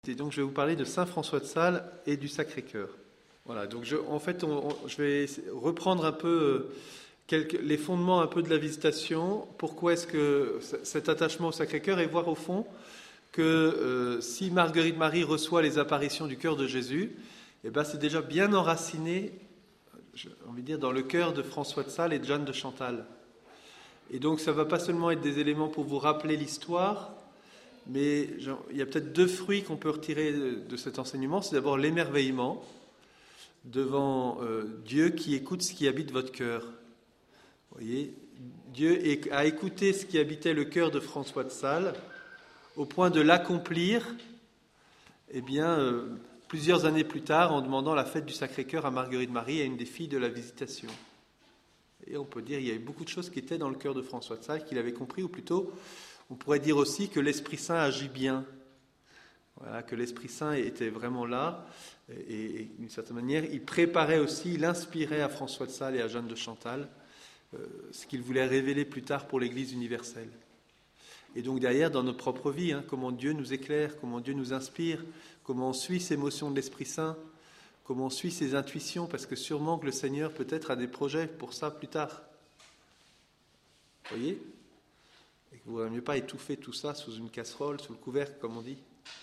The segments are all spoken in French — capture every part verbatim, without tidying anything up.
Et donc, je vais vous parler de Saint François de Sales et du Sacré-Cœur. Voilà, donc je, en fait, on, on, je vais reprendre un peu euh, quelques, les fondements un peu de la visitation. Pourquoi est-ce que cet attachement au Sacré-Cœur, et voir au fond que euh, si Marguerite Marie reçoit les apparitions du cœur de Jésus, eh ben, c'est déjà bien enraciné, j'ai envie de dire, dans le cœur de François de Sales et de Jeanne de Chantal. Et donc, ça ne va pas seulement être des éléments pour vous rappeler l'histoire, mais genre, il y a peut-être deux fruits qu'on peut retirer de, de cet enseignement. C'est d'abord l'émerveillement devant euh, Dieu qui écoute ce qui habite votre cœur. Vous voyez, Dieu a écouté ce qui habitait le cœur de François de Sales au point de l'accomplir, eh bien, euh, plusieurs années plus tard, en demandant la fête du Sacré-Cœur à Marguerite Marie, à une des filles de la Visitation. Et on peut dire qu'il y avait beaucoup de choses qui étaient dans le cœur de François de Sales qu'il avait compris, ou plutôt, on pourrait dire aussi que l'Esprit Saint agit bien. Voilà, que l'Esprit Saint était vraiment là, et, et d'une certaine manière, il préparait aussi, il inspirait à François de Sales et à Jeanne de Chantal euh, ce qu'il voulait révéler plus tard pour l'Église universelle. Et donc derrière, dans notre propre vie, hein, comment Dieu nous éclaire, comment Dieu nous inspire, comment on suit ces motions de l'Esprit Saint, comment on suit ses intuitions, parce que sûrement que le Seigneur peut-être a des projets pour ça plus tard. Vous voyez ? Et que vous ne vaudrait mieux pas étouffer tout ça sous une casserole, sous le couvercle, comme on dit.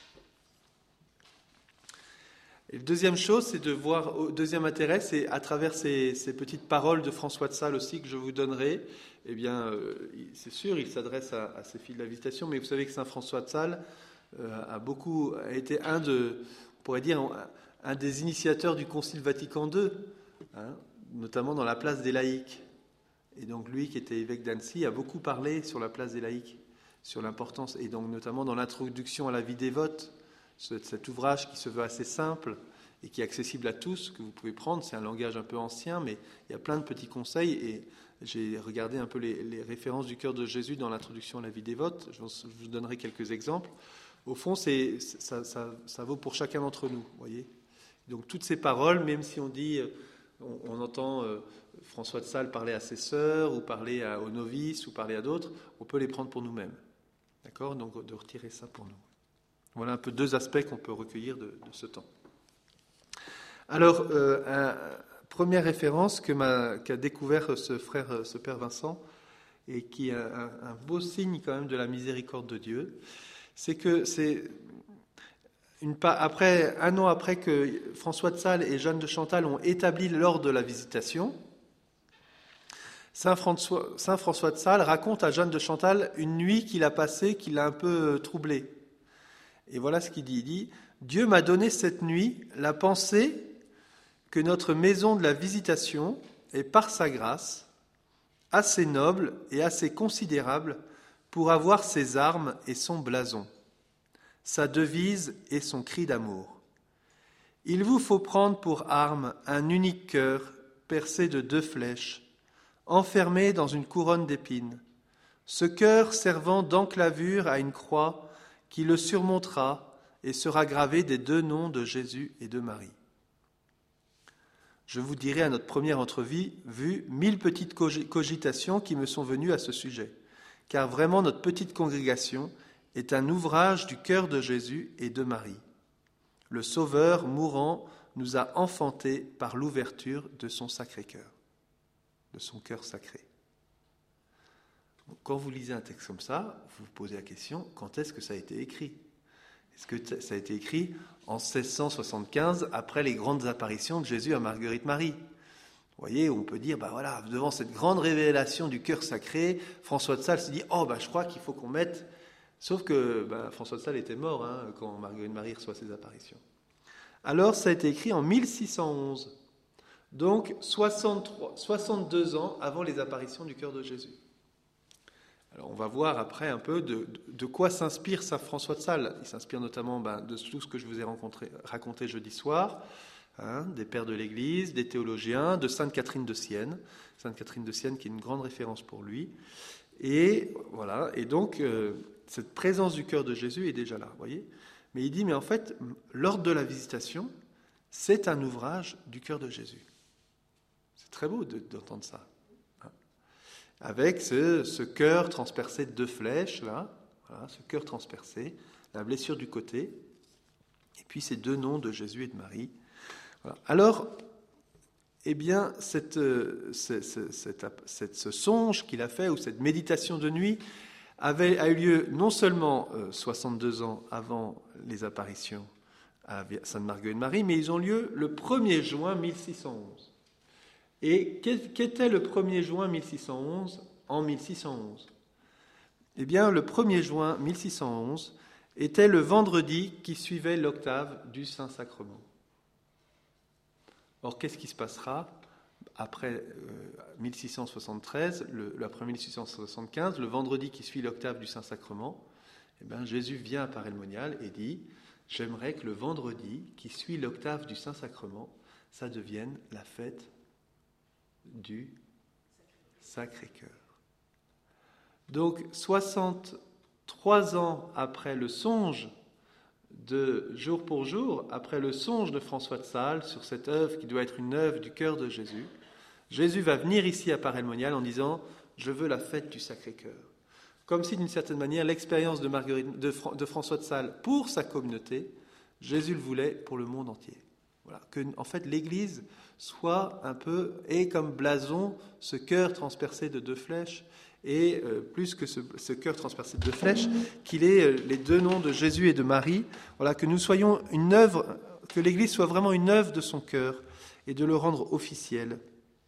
Et la deuxième chose, c'est de voir, au deuxième intérêt, c'est à travers ces, ces petites paroles de François de Sales aussi que je vous donnerai. Eh bien, euh, c'est sûr, il s'adresse à, à ces filles de la Visitation, mais vous savez que Saint François de Sales euh, a beaucoup, a été un de, on pourrait dire, un, un des initiateurs du Concile Vatican deux, hein, notamment dans la place des laïcs. Et donc lui, qui était évêque d'Annecy, a beaucoup parlé sur la place des laïcs, sur l'importance, et donc notamment dans l'introduction à la vie dévote, cet ouvrage qui se veut assez simple et qui est accessible à tous, que vous pouvez prendre. C'est un langage un peu ancien, mais il y a plein de petits conseils, et j'ai regardé un peu les, les références du cœur de Jésus dans l'introduction à la vie dévote. Je vous donnerai quelques exemples. Au fond, c'est, ça, ça, ça vaut pour chacun d'entre nous, voyez. Donc toutes ces paroles, même si on dit, on, on entend euh, François de Sales parler à ses sœurs, ou parler à, aux novices, ou parler à d'autres, on peut les prendre pour nous-mêmes. D'accord ? Donc de retirer ça pour nous. Voilà un peu deux aspects qu'on peut recueillir de, de ce temps. Alors, euh, un, première référence que m'a, qu'a découvert ce frère, ce père Vincent, et qui est un, un beau signe quand même de la miséricorde de Dieu, c'est que c'est une, après, un an après que François de Sales et Jeanne de Chantal ont établi l'ordre de la Visitation, Saint François, Saint François de Sales raconte à Jeanne de Chantal une nuit qu'il a passée, qui l'a un peu troublée. Et voilà ce qu'il dit. Il dit « Dieu m'a donné cette nuit la pensée que notre maison de la Visitation est, par sa grâce, assez noble et assez considérable pour avoir ses armes et son blason, sa devise et son cri d'amour. Il vous faut prendre pour arme un unique cœur percé de deux flèches, enfermé dans une couronne d'épines, ce cœur servant d'enclavure à une croix qui le surmontera et sera gravé des deux noms de Jésus et de Marie. Je vous dirai à notre première entrevue vu mille petites cogitations qui me sont venues à ce sujet, car vraiment notre petite congrégation est un ouvrage du cœur de Jésus et de Marie. Le Sauveur mourant nous a enfantés par l'ouverture de son Sacré-Cœur, de son cœur sacré. Quand vous lisez un texte comme ça, vous vous posez la question, quand est-ce que ça a été écrit ? Est-ce que ça a été écrit en seize cent soixante-quinze, après les grandes apparitions de Jésus à Marguerite Marie ? Vous voyez, on peut dire, bah voilà, devant cette grande révélation du cœur sacré, François de Sales se dit, oh bah je crois qu'il faut qu'on mette... Sauf que bah, François de Sales était mort hein, quand Marguerite Marie reçoit ses apparitions. Alors ça a été écrit en mille six cent onze, donc soixante-trois, soixante-deux ans avant les apparitions du cœur de Jésus. Alors on va voir après un peu de, de, de quoi s'inspire Saint François de Sales. Il s'inspire notamment ben, de tout ce que je vous ai raconté jeudi soir, hein, des pères de l'Église, des théologiens, de Sainte Catherine de Sienne. Sainte Catherine de Sienne qui est une grande référence pour lui. Et voilà, et donc euh, cette présence du cœur de Jésus est déjà là, vous voyez. Mais il dit, mais en fait, l'ordre de la Visitation, c'est un ouvrage du cœur de Jésus. C'est très beau de, d'entendre ça. Avec ce, ce cœur transpercé de deux flèches, là, voilà, ce cœur transpercé, la blessure du côté. puis ces deux noms de Jésus et de Marie. Voilà. Alors, eh bien, cette, cette, cette, cette, ce songe qu'il a fait, ou cette méditation de nuit, avait, a eu lieu non seulement euh, soixante-deux ans avant les apparitions à Sainte Marguerite Marie, mais ils ont lieu le premier juin mille six cent onze. Et qu'était le premier juin mille six cent onze en mille six cent onze ? Eh bien, le premier juin mille six cent onze était le vendredi qui suivait l'octave du Saint-Sacrement. Or, qu'est-ce qui se passera après euh, mille six cent soixante-treize, le, après mille six cent soixante-quinze, le vendredi qui suit l'octave du Saint-Sacrement, eh bien, Jésus vient à Paray-le-Monial et dit « J'aimerais que le vendredi qui suit l'octave du Saint-Sacrement, ça devienne la fête du Sacré-Cœur. » Donc, soixante-trois ans après le songe de jour pour jour, après le songe de François de Sales sur cette œuvre qui doit être une œuvre du cœur de Jésus, Jésus va venir ici à Paray-le-Monial en disant « Je veux la fête du Sacré-Cœur ». Comme si, d'une certaine manière, l'expérience de, Marguerite, de, Fran, de François de Sales pour sa communauté, Jésus le voulait pour le monde entier. Voilà. Que, en fait, l'Église soit un peu, et comme blason, ce cœur transpercé de deux flèches, et euh, plus que ce, ce cœur transpercé de deux flèches, qu'il ait euh, les deux noms de Jésus et de Marie. Voilà, que nous soyons une œuvre, que l'Église soit vraiment une œuvre de son cœur, et de le rendre officiel.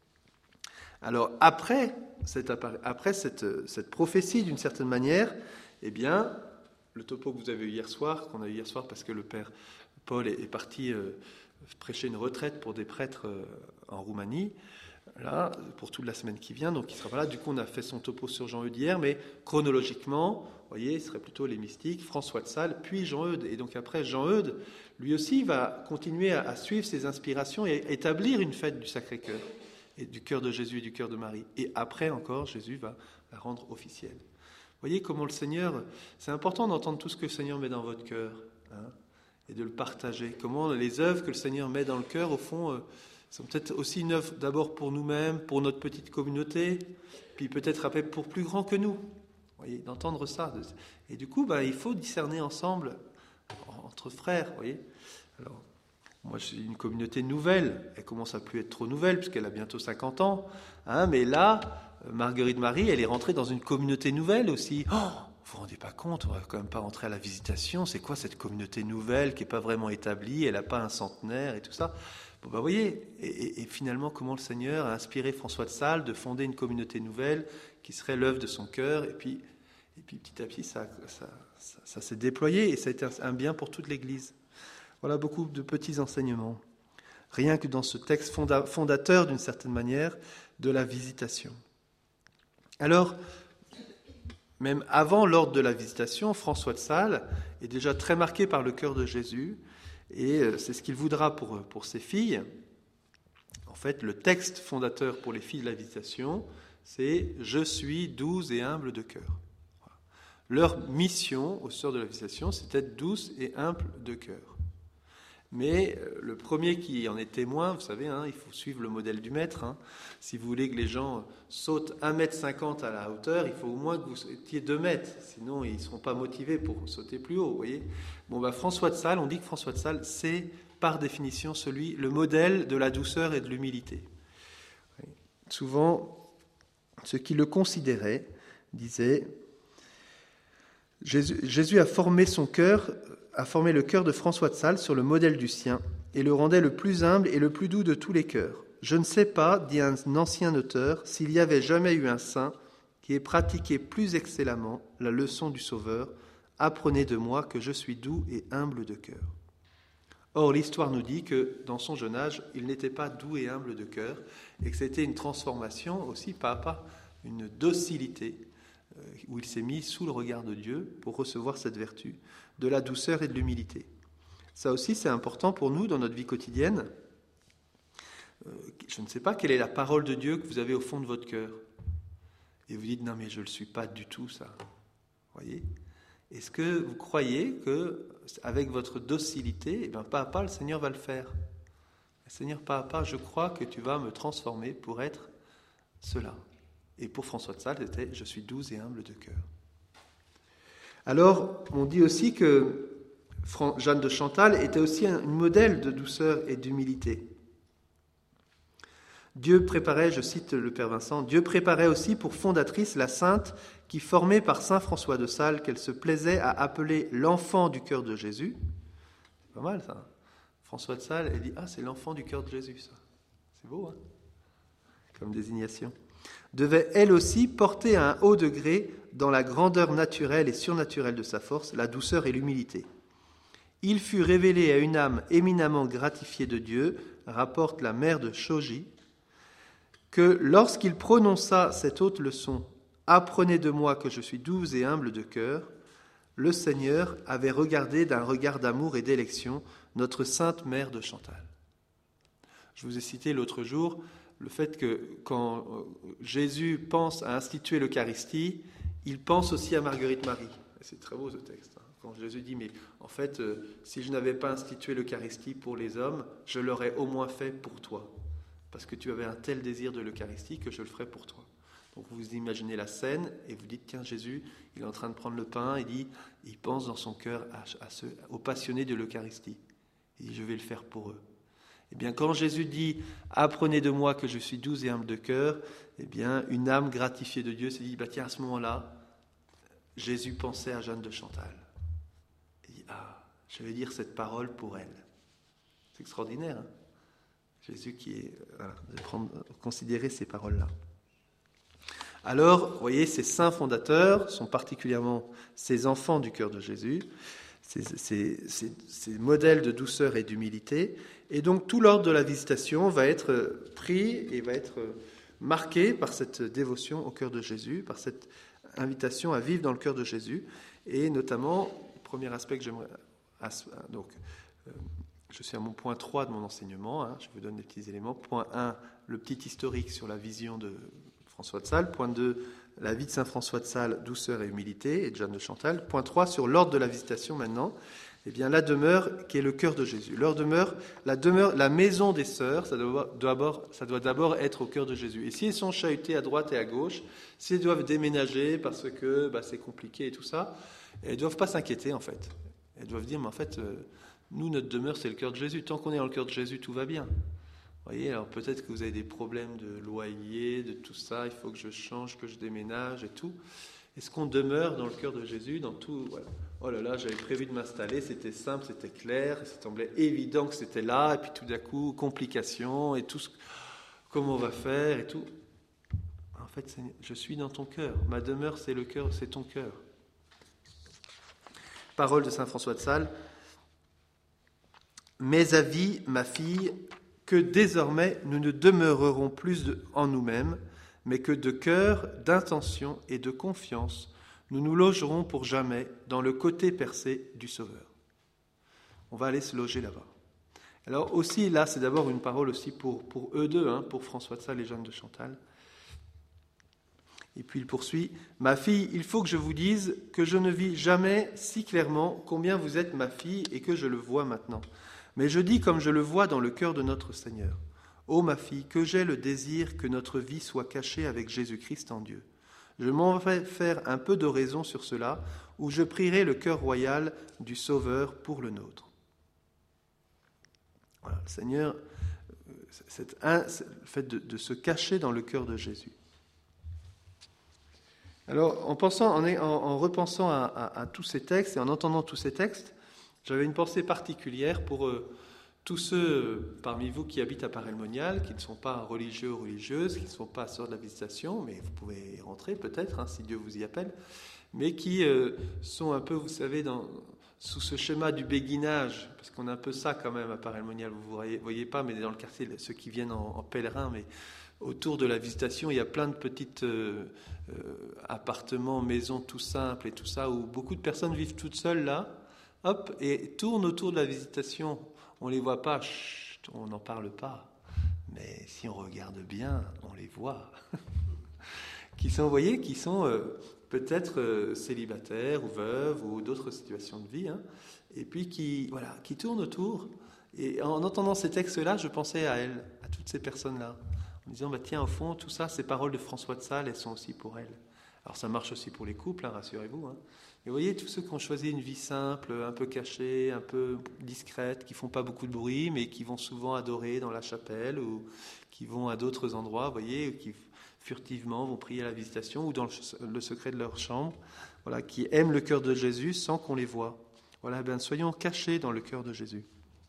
Alors, après cette, après cette, cette prophétie, d'une certaine manière, eh bien, le topo que vous avez eu hier soir, qu'on a eu hier soir parce que le père Paul est, est parti euh, prêcher une retraite pour des prêtres euh, en Roumanie, là, pour toute la semaine qui vient, donc il sera pas là. Du coup, on a fait son topo sur Jean-Eudes hier, mais chronologiquement, vous voyez, ce serait plutôt les mystiques, François de Sales, puis Jean-Eudes. Et donc après, Jean-Eudes, lui aussi, va continuer à, à suivre ses inspirations et établir une fête du Sacré-Cœur, et du cœur de Jésus et du cœur de Marie. Et après encore, Jésus va la rendre officielle. Vous voyez comment le Seigneur, c'est important d'entendre tout ce que le Seigneur met dans votre cœur, hein, et de le partager. Comment les œuvres que le Seigneur met dans le cœur, au fond, euh, sont peut-être aussi une œuvre d'abord pour nous-mêmes, pour notre petite communauté, puis peut-être après pour plus grand que nous. Vous voyez, d'entendre ça. Et du coup, bah, il faut discerner ensemble, entre frères, vous voyez. Alors, moi, j'ai une communauté nouvelle. Elle commence à plus être trop nouvelle, puisqu'elle a bientôt cinquante ans. Hein, mais là, Marguerite Marie, elle est rentrée dans une communauté nouvelle aussi. Oh, vous vous rendez pas compte, on va quand même pas rentrer à la visitation. C'est quoi cette communauté nouvelle qui n'est pas vraiment établie? Elle n'a pas un centenaire et tout ça. Bon, bah, vous voyez, et, et, et finalement, comment le Seigneur a inspiré François de Sales de fonder une communauté nouvelle qui serait l'œuvre de son cœur. Et puis, et puis petit à petit, ça, ça, ça, ça s'est déployé et ça a été un, un bien pour toute l'Église. Voilà beaucoup de petits enseignements, rien que dans ce texte fonda- fondateur, d'une certaine manière, de la visitation. Alors, même avant l'ordre de la visitation, François de Sales est déjà très marqué par le cœur de Jésus, et c'est ce qu'il voudra pour, pour ses filles. En fait, le texte fondateur pour les filles de la visitation, c'est « Je suis douce et humble de cœur ». Leur mission aux sœurs de la visitation, c'est d'être douce et humble de cœur. Mais le premier qui en est témoin, vous savez, hein, il faut suivre le modèle du maître. Hein. Si vous voulez que les gens sautent un mètre cinquante à la hauteur, il faut au moins que vous sautiez deux mètres. Sinon, ils ne seront pas motivés pour sauter plus haut. Vous voyez. Bon, bah, François de Sales, on dit que François de Sales, c'est par définition celui, le modèle de la douceur et de l'humilité. Souvent, ceux qui le considéraient disaient Jésus, Jésus a formé son cœur. a formé le cœur de François de Sales sur le modèle du sien et le rendait le plus humble et le plus doux de tous les cœurs. Je ne sais pas, dit un ancien auteur, s'il y avait jamais eu un saint qui ait pratiqué plus excellemment la leçon du Sauveur. Apprenez de moi que je suis doux et humble de cœur. Or, l'histoire nous dit que dans son jeune âge, il n'était pas doux et humble de cœur et que c'était une transformation aussi pas à pas, une docilité où il s'est mis sous le regard de Dieu pour recevoir cette vertu de la douceur et de l'humilité. Ça aussi, c'est important pour nous dans notre vie quotidienne. Je ne sais pas quelle est la parole de Dieu que vous avez au fond de votre cœur. Et vous dites, non mais je ne le suis pas du tout, ça. Voyez ? Est-ce que vous croyez qu'avec votre docilité, eh bien, pas à pas, le Seigneur va le faire ? Seigneur, pas à pas, je crois que tu vas me transformer pour être cela. Et pour François de Sales, c'était « Je suis doux et humble de cœur ». Alors, on dit aussi que Jeanne de Chantal était aussi un modèle de douceur et d'humilité. Dieu préparait, je cite le Père Vincent, Dieu préparait aussi pour fondatrice la sainte qui, formée par saint François de Sales, qu'elle se plaisait à appeler l'enfant du cœur de Jésus. C'est pas mal ça. François de Sales, elle dit, ah c'est l'enfant du cœur de Jésus ça. C'est beau, hein, comme désignation. Devait elle aussi porter à un haut degré, dans la grandeur naturelle et surnaturelle de sa force, la douceur et l'humilité. Il fut révélé à une âme éminemment gratifiée de Dieu, rapporte la mère de Shoji, que lorsqu'il prononça cette haute leçon, « Apprenez de moi que je suis doux et humble de cœur », le Seigneur avait regardé d'un regard d'amour et d'élection notre sainte mère de Chantal. Je vous ai cité l'autre jour le fait que quand Jésus pense à instituer l'Eucharistie, il pense aussi à Marguerite Marie. C'est très beau ce texte. Quand Jésus dit, mais en fait, euh, si je n'avais pas institué l'Eucharistie pour les hommes, je l'aurais au moins fait pour toi. Parce que tu avais un tel désir de l'Eucharistie que je le ferai pour toi. Donc vous imaginez la scène et vous dites, tiens, Jésus, il est en train de prendre le pain, il dit, il pense dans son cœur à, à ceux, aux passionnés de l'Eucharistie. Il dit, je vais le faire pour eux. Eh bien, quand Jésus dit « Apprenez de moi que je suis doux et humble de cœur », eh bien, une âme gratifiée de Dieu s'est dit bah, « Tiens, à ce moment-là, Jésus pensait à Jeanne de Chantal. » Il dit « Ah, je vais dire cette parole pour elle. » C'est extraordinaire, hein, Jésus qui est... Voilà, de prendre, considérer ces paroles-là. Alors, vous voyez, ces saints fondateurs sont particulièrement ces enfants du cœur de Jésus, ces, ces, ces, ces modèles de douceur et d'humilité. Et donc tout l'ordre de la visitation va être pris et va être marqué par cette dévotion au cœur de Jésus, par cette invitation à vivre dans le cœur de Jésus. Et notamment, le premier aspect que j'aimerais... Donc, euh, je suis à mon point trois de mon enseignement, hein, je vous donne des petits éléments. Point un, le petit historique sur la vision de François de Sales. Point deux, la vie de saint François de Sales, douceur et humilité, et de Jeanne de Chantal. Point trois, sur l'ordre de la visitation maintenant. Eh bien, la demeure qui est le cœur de Jésus. Leur demeure, la demeure, la maison des sœurs, ça doit d'abord, ça doit d'abord être au cœur de Jésus. Et si elles sont chahutées à droite et à gauche, si elles doivent déménager parce que bah, c'est compliqué et tout ça, elles ne doivent pas s'inquiéter en fait. Elles doivent dire, mais en fait, euh, nous, notre demeure, c'est le cœur de Jésus. Tant qu'on est dans le cœur de Jésus, tout va bien. Vous voyez, alors peut-être que vous avez des problèmes de loyer, de tout ça, il faut que je change, que je déménage et tout. Est-ce qu'on demeure dans le cœur de Jésus, dans tout voilà. Oh là là, j'avais prévu de m'installer, c'était simple, c'était clair, ça semblait évident que c'était là, et puis tout d'un coup, complications, et tout ce... comment on va faire, et tout. En fait, je suis dans ton cœur. Ma demeure, c'est le cœur, c'est ton cœur. Parole de saint François de Sales. Mais avis, ma fille, que désormais nous ne demeurerons plus de, en nous-mêmes, mais que de cœur, d'intention et de confiance, nous nous logerons pour jamais dans le côté percé du Sauveur. On va aller se loger là-bas. Alors aussi, là, c'est d'abord une parole aussi pour, pour eux deux, hein, pour François de Sales et Jeanne de Chantal. Et puis il poursuit, « Ma fille, il faut que je vous dise que je ne vis jamais si clairement combien vous êtes ma fille et que je le vois maintenant. Mais je dis comme je le vois dans le cœur de notre Seigneur. Ô ma fille, que j'ai le désir que notre vie soit cachée avec Jésus-Christ en Dieu. Je m'en vais faire un peu d'oraison sur cela, où je prierai le cœur royal du Sauveur pour le nôtre. » Voilà, le Seigneur, c'est un, c'est le fait de, de se cacher dans le cœur de Jésus. Alors, en, pensant, en, en, en repensant à, à, à tous ces textes et en entendant tous ces textes, j'avais une pensée particulière pour euh, tous ceux parmi vous qui habitent à Paray-le-Monial, qui ne sont pas religieux ou religieuses, qui ne sont pas sœurs de la visitation, mais vous pouvez y rentrer peut-être, hein, si Dieu vous y appelle, mais qui euh, sont un peu, vous savez, dans, sous ce schéma du béguinage, parce qu'on a un peu ça quand même à Paray-le-Monial, vous ne voyez, voyez pas, mais dans le quartier, ceux qui viennent en, en pèlerin, mais autour de la visitation, il y a plein de petites euh, euh, appartements, maisons tout simples et tout ça, où beaucoup de personnes vivent toutes seules là, hop, et tournent autour de la visitation. On ne les voit pas, chut, on n'en parle pas. Mais si on regarde bien, on les voit. qui sont, vous voyez, qui sont euh, peut-être euh, célibataires ou veuves ou d'autres situations de vie, hein, et puis qui, voilà, qui tournent autour. Et en entendant ces textes-là, je pensais à elles, à toutes ces personnes-là, en disant, bah, tiens, au fond, tout ça, ces paroles de François de Sales, elles sont aussi pour elles. Alors ça marche aussi pour les couples, hein, rassurez-vous. Hein. Et vous voyez, tous ceux qui ont choisi une vie simple, un peu cachée, un peu discrète, qui font pas beaucoup de bruit, mais qui vont souvent adorer dans la chapelle ou qui vont à d'autres endroits, vous voyez, qui furtivement vont prier à la visitation ou dans le secret de leur chambre, voilà, qui aiment le cœur de Jésus sans qu'on les voie. Voilà, ben soyons cachés dans le cœur de Jésus.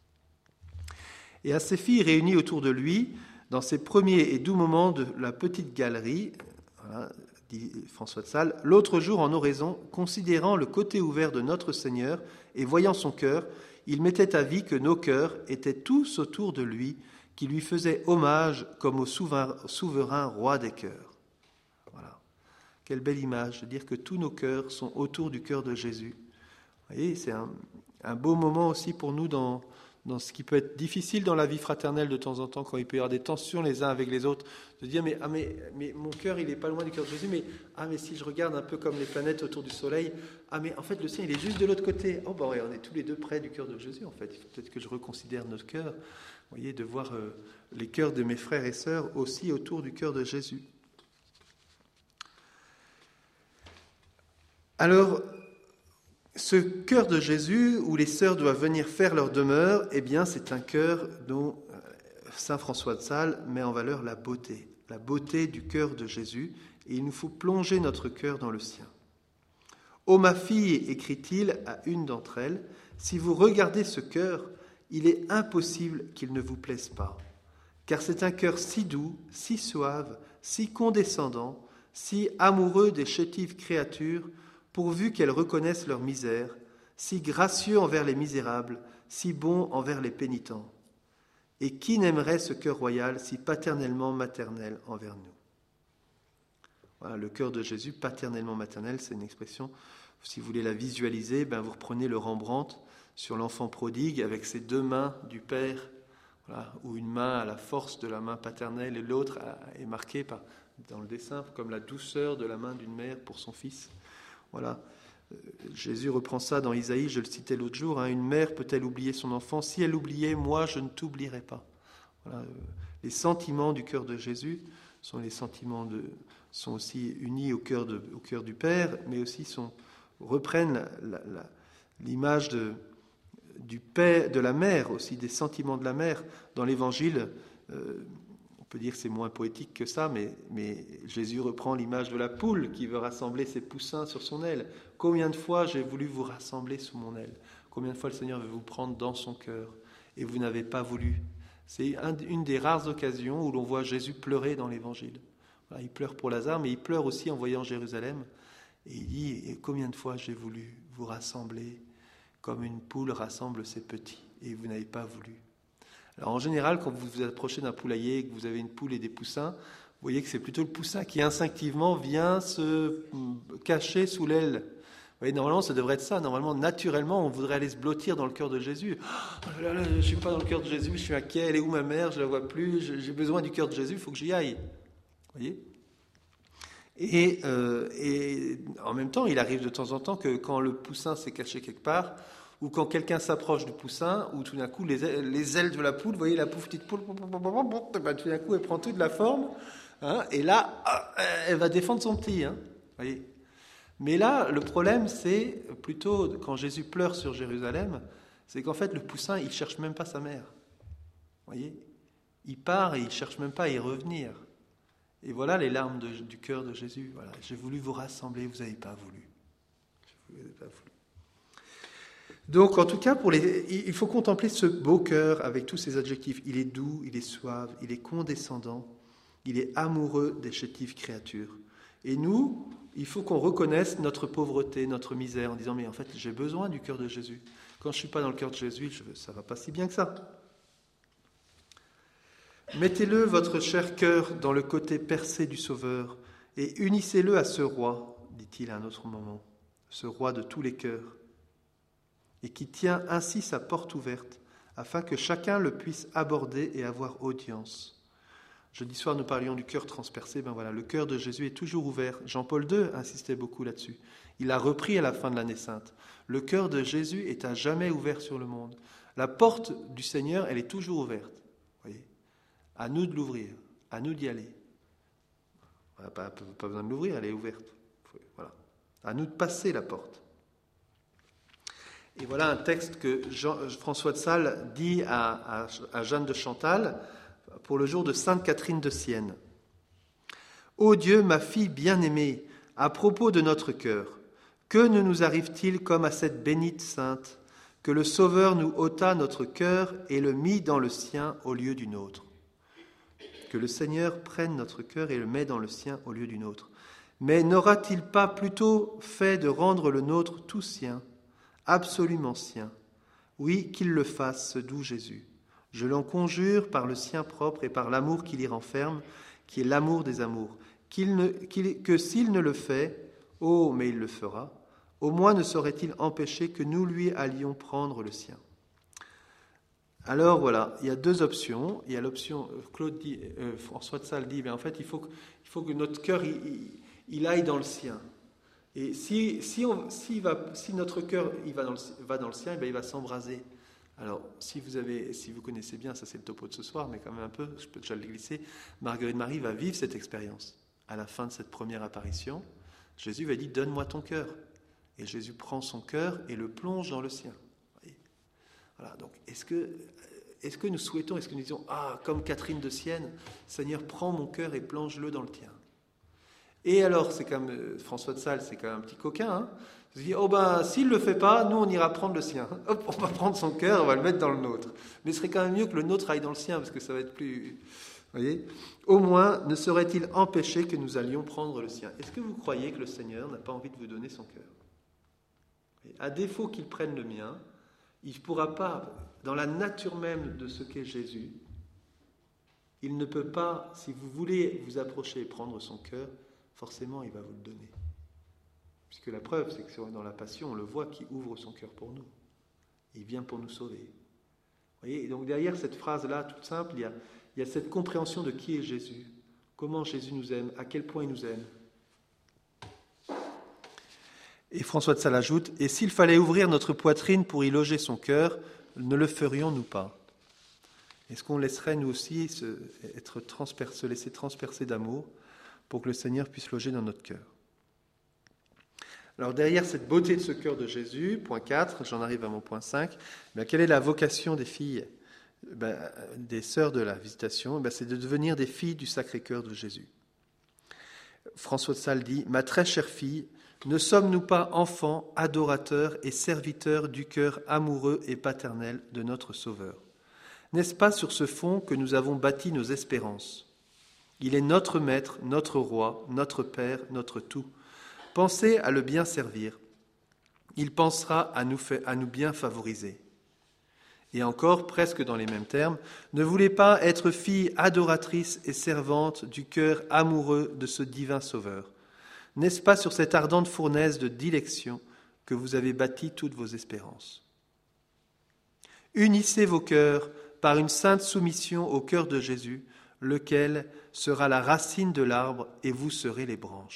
Et à ces filles réunies autour de lui, dans ces premiers et doux moments de la petite galerie, voilà, dit François de Sales, l'autre jour en oraison, considérant le côté ouvert de notre Seigneur et voyant son cœur, il mettait à vie que nos cœurs étaient tous autour de lui, qui lui faisaient hommage comme au souverain, souverain roi des cœurs. Voilà. Quelle belle image de dire que tous nos cœurs sont autour du cœur de Jésus. Vous voyez, c'est un, un beau moment aussi pour nous dans, dans ce qui peut être difficile dans la vie fraternelle de temps en temps, quand il peut y avoir des tensions les uns avec les autres, de dire mais, ah, mais, mais mon cœur il n'est pas loin du cœur de Jésus, mais, ah, mais si je regarde un peu comme les planètes autour du soleil, ah mais en fait le sien il est juste de l'autre côté. Oh bah ouais, on est tous les deux près du cœur de Jésus en fait. Il faut peut-être que je reconsidère notre cœur, vous voyez, de voir euh, les cœurs de mes frères et sœurs aussi autour du cœur de Jésus. Alors, ce cœur de Jésus, où les sœurs doivent venir faire leur demeure, eh bien, c'est un cœur dont saint François de Sales met en valeur la beauté, la beauté du cœur de Jésus, et il nous faut plonger notre cœur dans le sien. « Ô ma fille, écrit-il à une d'entre elles, si vous regardez ce cœur, il est impossible qu'il ne vous plaise pas, car c'est un cœur si doux, si suave, si condescendant, si amoureux des chétives créatures, pourvu qu'elles reconnaissent leur misère, si gracieux envers les misérables, si bon envers les pénitents. Et qui n'aimerait ce cœur royal si paternellement maternel envers nous ?» Voilà, le cœur de Jésus, paternellement maternel, c'est une expression, si vous voulez la visualiser, ben vous reprenez le Rembrandt sur l'enfant prodigue avec ses deux mains du Père, voilà, où une main a la force de la main paternelle et l'autre est marquée par, dans le dessin comme la douceur de la main d'une mère pour son fils. Voilà, Jésus reprend ça dans Isaïe, je le citais l'autre jour, hein, une mère peut-elle oublier son enfant? Si elle oubliait, moi je ne t'oublierai pas. Voilà, les sentiments du cœur de Jésus sont les sentiments de, sont aussi unis au cœur, de, au cœur du Père, mais aussi sont, reprennent la, la, la, l'image de, du père, de la mère, aussi des sentiments de la mère. Dans l'Évangile, euh, on peut dire que c'est moins poétique que ça, mais, mais Jésus reprend l'image de la poule qui veut rassembler ses poussins sur son aile. Combien de fois j'ai voulu vous rassembler sous mon aile? Combien de fois le Seigneur veut vous prendre dans son cœur et vous n'avez pas voulu? C'est un, une des rares occasions où l'on voit Jésus pleurer dans l'Évangile. Voilà, il pleure pour Lazare, mais il pleure aussi en voyant Jérusalem. Et il dit, et combien de fois j'ai voulu vous rassembler comme une poule rassemble ses petits, et vous n'avez pas voulu. Alors en général, quand vous vous approchez d'un poulailler et que vous avez une poule et des poussins, vous voyez que c'est plutôt le poussin qui instinctivement vient se cacher sous l'aile. Vous voyez, normalement, ça devrait être ça. Normalement, naturellement, on voudrait aller se blottir dans le cœur de Jésus. Oh là là, je ne suis pas dans le cœur de Jésus, je suis inquiet, elle est où ma mère, je ne la vois plus, j'ai besoin du cœur de Jésus, il faut que j'y aille. Vous voyez ? Et, euh, et en même temps, il arrive de temps en temps que quand le poussin s'est caché quelque part, ou quand quelqu'un s'approche du poussin, ou tout d'un coup, les ailes, les ailes de la poule, vous voyez la pauvre petite poule, ben, tout d'un coup, elle prend toute la forme, hein, et là, elle va défendre son petit. Hein, voyez. Mais là, le problème, c'est plutôt, quand Jésus pleure sur Jérusalem, c'est qu'en fait, le poussin, il ne cherche même pas sa mère. Vous voyez, il part et il ne cherche même pas à y revenir. Et voilà les larmes de, du cœur de Jésus. Voilà, j'ai voulu vous rassembler, vous n'avez pas voulu. Vous n'avez pas voulu. Donc, en tout cas, pour les, il faut contempler ce beau cœur avec tous ses adjectifs. Il est doux, il est suave, il est condescendant, il est amoureux des chétives créatures. Et nous, il faut qu'on reconnaisse notre pauvreté, notre misère, en disant, mais en fait, j'ai besoin du cœur de Jésus. Quand je ne suis pas dans le cœur de Jésus, je, ça ne va pas si bien que ça. Mettez-le, votre cher cœur, dans le côté percé du Sauveur, et unissez-le à ce roi, dit-il à un autre moment, ce roi de tous les cœurs, et qui tient ainsi sa porte ouverte, afin que chacun le puisse aborder et avoir audience. Jeudi soir, nous parlions du cœur transpercé. Ben voilà, le cœur de Jésus est toujours ouvert. Jean-Paul deux insistait beaucoup là-dessus. Il a repris à la fin de l'année sainte. Le cœur de Jésus est à jamais ouvert sur le monde. La porte du Seigneur, elle est toujours ouverte. Voyez, à nous de l'ouvrir, à nous d'y aller. Pas, pas, pas besoin de l'ouvrir, elle est ouverte. Il À nous de passer la porte. Et voilà un texte que Jean, François de Sales dit à, à, à Jeanne de Chantal pour le jour de Sainte Catherine de Sienne. « Ô Dieu, ma fille bien-aimée, à propos de notre cœur, que ne nous arrive-t-il comme à cette bénite sainte, que le Sauveur nous ôta notre cœur et le mit dans le sien au lieu du nôtre. Que le Seigneur prenne notre cœur et le met dans le sien au lieu du nôtre. Mais n'aura-t-il pas plutôt fait de rendre le nôtre tout sien, absolument sien? Oui, qu'il le fasse, ce doux Jésus. Je l'en conjure par le sien propre et par l'amour qu'il y renferme, qui est l'amour des amours, qu'il ne, qu'il, que s'il ne le fait, oh, mais il le fera, au moins ne saurait-il empêcher que nous lui allions prendre le sien. » Alors voilà, il y a deux options. Il y a l'option, Claude dit, euh, François de Sales dit, mais en fait, il faut que, il faut que notre cœur il, il, il aille dans le sien. Et si, si, on, si, va, si notre cœur il va, dans le, va dans le sien, eh bien, il va s'embraser. Alors, si vous, avez, si vous connaissez bien, ça c'est le topo de ce soir, mais quand même un peu, je peux déjà le glisser, Marguerite Marie va vivre cette expérience. À la fin de cette première apparition, Jésus va dire, donne-moi ton cœur. Et Jésus prend son cœur et le plonge dans le sien. Voilà, donc est-ce que, est-ce que nous souhaitons, est-ce que nous disons, ah, comme Catherine de Sienne, Seigneur, prends mon cœur et plonge-le dans le tien. Et alors, c'est comme euh, François de Sales, c'est quand même un petit coquin, hein. Il dit, oh ben, s'il ne le fait pas, nous on ira prendre le sien. Hop, on va prendre son cœur, on va le mettre dans le nôtre. Mais ce serait quand même mieux que le nôtre aille dans le sien, parce que ça va être plus... Vous voyez ? Au moins, ne serait-il empêché que nous allions prendre le sien? Est-ce que vous croyez que le Seigneur n'a pas envie de vous donner son cœur? Et à défaut qu'il prenne le mien, il ne pourra pas, dans la nature même de ce qu'est Jésus, il ne peut pas, si vous voulez vous approcher et prendre son cœur, forcément il va vous le donner. Puisque la preuve, c'est que dans la Passion, on le voit qui ouvre son cœur pour nous. Il vient pour nous sauver. Vous voyez, et donc derrière cette phrase-là, toute simple, il y a, il y a cette compréhension de qui est Jésus, comment Jésus nous aime, à quel point il nous aime. Et François de Sales ajoute, « Et s'il fallait ouvrir notre poitrine pour y loger son cœur, ne le ferions-nous pas ?» Est-ce qu'on laisserait nous aussi se, être transpercé, se laisser transpercer d'amour pour que le Seigneur puisse loger dans notre cœur? Alors derrière cette beauté de ce cœur de Jésus, point quatre, j'en arrive à mon point cinq, bien, quelle est la vocation des filles, ben, des sœurs de la Visitation? Ben, c'est de devenir des filles du Sacré-Cœur de Jésus. François de Sales dit, « Ma très chère fille, ne sommes-nous pas enfants, adorateurs et serviteurs du cœur amoureux et paternel de notre Sauveur? N'est-ce pas sur ce fond que nous avons bâti nos espérances? Il est notre Maître, notre Roi, notre Père, notre tout. Pensez à le bien servir. Il pensera à nous, fa- à nous bien favoriser. » Et encore, presque dans les mêmes termes, « Ne voulez pas être fille adoratrice et servante du cœur amoureux de ce divin Sauveur? N'est-ce pas sur cette ardente fournaise de dilection que vous avez bâti toutes vos espérances? Unissez vos cœurs par une sainte soumission au cœur de Jésus, lequel sera la racine de l'arbre et vous serez les branches. »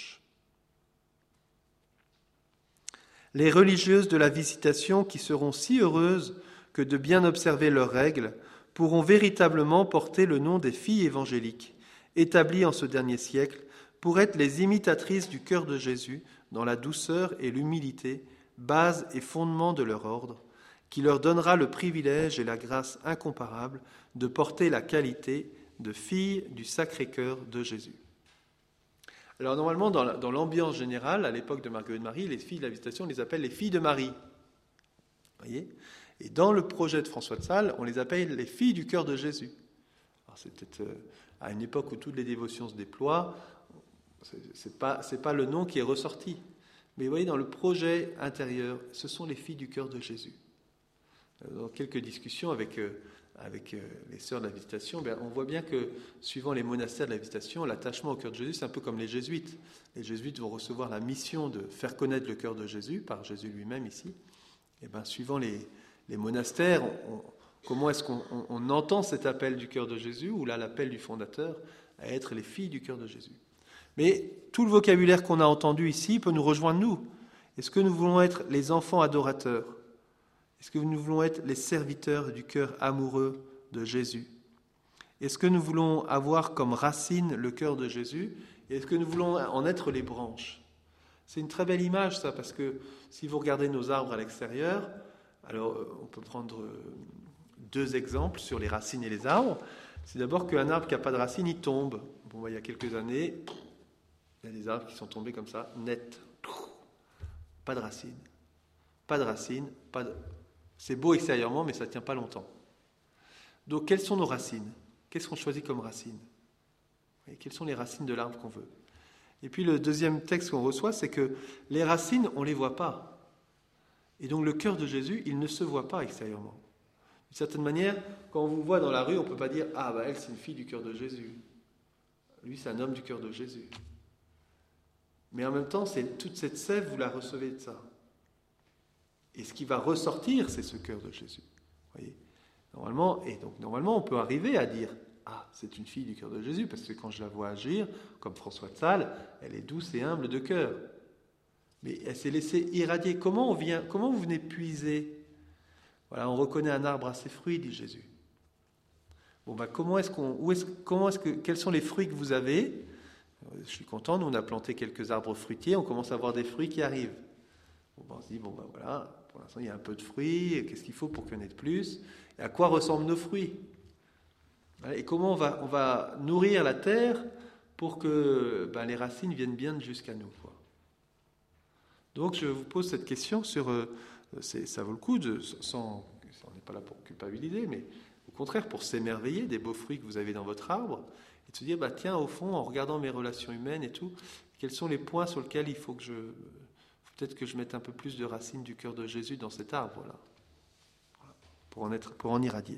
Les religieuses de la Visitation, qui seront si heureuses que de bien observer leurs règles, pourront véritablement porter le nom des filles évangéliques, établies en ce dernier siècle, pour être les imitatrices du cœur de Jésus dans la douceur et l'humilité, base et fondement de leur ordre, qui leur donnera le privilège et la grâce incomparable de porter la qualité de filles du Sacré-Cœur de Jésus. Alors normalement, dans, dans l'ambiance générale, à l'époque de Marguerite Marie, les filles de la Visitation, on les appelle les filles de Marie. Vous voyez ? Et dans le projet de François de Sales, on les appelle les filles du cœur de Jésus. Alors c'est peut-être euh, à une époque où toutes les dévotions se déploient, ce n'est pas, c'est pas le nom qui est ressorti. Mais vous voyez, dans le projet intérieur, ce sont les filles du cœur de Jésus. Dans quelques discussions avec, euh, avec euh, les sœurs de la Visitation, ben, on voit bien que, suivant les monastères de la Visitation, l'attachement au cœur de Jésus, c'est un peu comme les jésuites. Les jésuites vont recevoir la mission de faire connaître le cœur de Jésus, par Jésus lui-même ici. Et ben, suivant les, les monastères, on, on, comment est-ce qu'on on, on entend cet appel du cœur de Jésus, ou là l'appel du fondateur, à être les filles du cœur de Jésus. Mais tout le vocabulaire qu'on a entendu ici peut nous rejoindre nous. Est-ce que nous voulons être les enfants adorateurs? Est-ce que nous voulons être les serviteurs du cœur amoureux de Jésus? Est-ce que nous voulons avoir comme racine le cœur de Jésus? Et est-ce que nous voulons en être les branches? C'est une très belle image, ça, parce que si vous regardez nos arbres à l'extérieur, alors on peut prendre deux exemples sur les racines et les arbres. C'est d'abord qu'un arbre qui n'a pas de racines, il tombe. Bon, bah, il y a quelques années, il y a des arbres qui sont tombés comme ça, net. Pas de racines. Pas de racines. Pas de... C'est beau extérieurement, mais ça ne tient pas longtemps. Donc, quelles sont nos racines? Qu'est-ce qu'on choisit comme racines? Et quelles sont les racines de l'arbre qu'on veut? Et puis, le deuxième texte qu'on reçoit, c'est que les racines, on ne les voit pas. Et donc, le cœur de Jésus, il ne se voit pas extérieurement. D'une certaine manière, quand on vous voit dans la rue, on ne peut pas dire « Ah, bah elle, c'est une fille du cœur de Jésus. Lui, c'est un homme du cœur de Jésus. » Mais en même temps, c'est, toute cette sève, vous la recevez de ça. Et ce qui va ressortir, c'est ce cœur de Jésus. Vous voyez ? Normalement, et donc, normalement, on peut arriver à dire « Ah, c'est une fille du cœur de Jésus, parce que quand je la vois agir, comme François de Sales, elle est douce et humble de cœur. » Mais elle s'est laissée irradier. Comment, on vient, comment vous venez puiser ? Voilà, on reconnaît un arbre à ses fruits, dit Jésus. Bon, ben, comment est-ce qu'on, où est-ce, comment est-ce que, quels sont les fruits que vous avez ? Je suis content, nous on a planté quelques arbres fruitiers, on commence à voir des fruits qui arrivent. Bon, ben, on se dit, bon ben voilà, pour l'instant il y a un peu de fruits, qu'est-ce qu'il faut pour qu'il y en ait de plus ? Et à quoi ressemblent nos fruits ? Et comment on va, on va nourrir la terre pour que ben, les racines viennent bien jusqu'à nous, quoi. Donc je vous pose cette question sur... Euh, c'est, ça vaut le coup, de, sans, on n'est pas là pour culpabiliser, mais au contraire pour s'émerveiller des beaux fruits que vous avez dans votre arbre, et de se dire, bah, tiens, au fond, en regardant mes relations humaines et tout, quels sont les points sur lesquels il faut que je... Peut-être que je mette un peu plus de racines du cœur de Jésus dans cet arbre-là, voilà, pour en être, pour en irradier.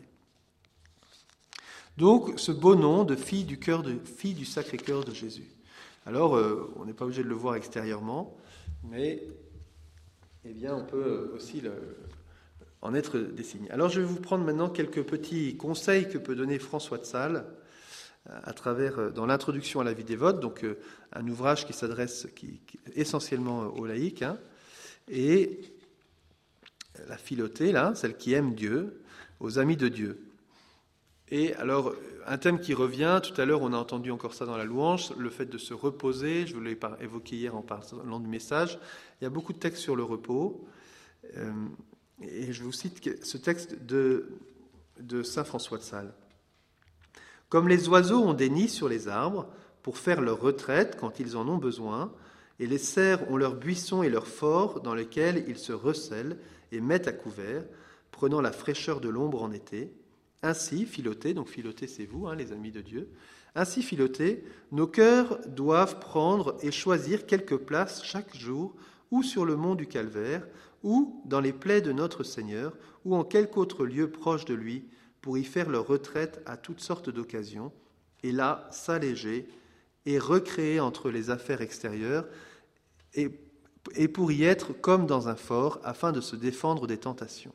Donc, ce beau nom de fille du cœur de fille du Sacré-Cœur de Jésus. Alors, euh, on n'est pas obligé de le voir extérieurement, mais eh bien, on peut aussi le, en être des signes. Alors, je vais vous prendre maintenant quelques petits conseils que peut donner François de Sales à travers, dans l'introduction à la vie dévote, donc euh, un ouvrage qui s'adresse qui, qui, essentiellement aux laïcs, hein, et la Philotée, là, celle qui aime Dieu, aux amis de Dieu. Et alors, un thème qui revient, tout à l'heure on a entendu encore ça dans la louange, le fait de se reposer, je vous l'ai évoqué hier en parlant du message, il y a beaucoup de textes sur le repos, euh, et je vous cite ce texte de, de saint François de Sales. « Comme les oiseaux ont des nids sur les arbres pour faire leur retraite quand ils en ont besoin, et les cerfs ont leurs buissons et leurs forts dans lesquels ils se recèlent et mettent à couvert, prenant la fraîcheur de l'ombre en été, ainsi, Philotée, donc Philotée c'est vous, hein, les amis de Dieu, ainsi Philotée, nos cœurs doivent prendre et choisir quelque place chaque jour, ou sur le mont du Calvaire, ou dans les plaies de notre Seigneur, ou en quelque autre lieu proche de lui, pour y faire leur retraite à toutes sortes d'occasions, et là s'alléger et recréer entre les affaires extérieures, et, et pour y être comme dans un fort, afin de se défendre des tentations.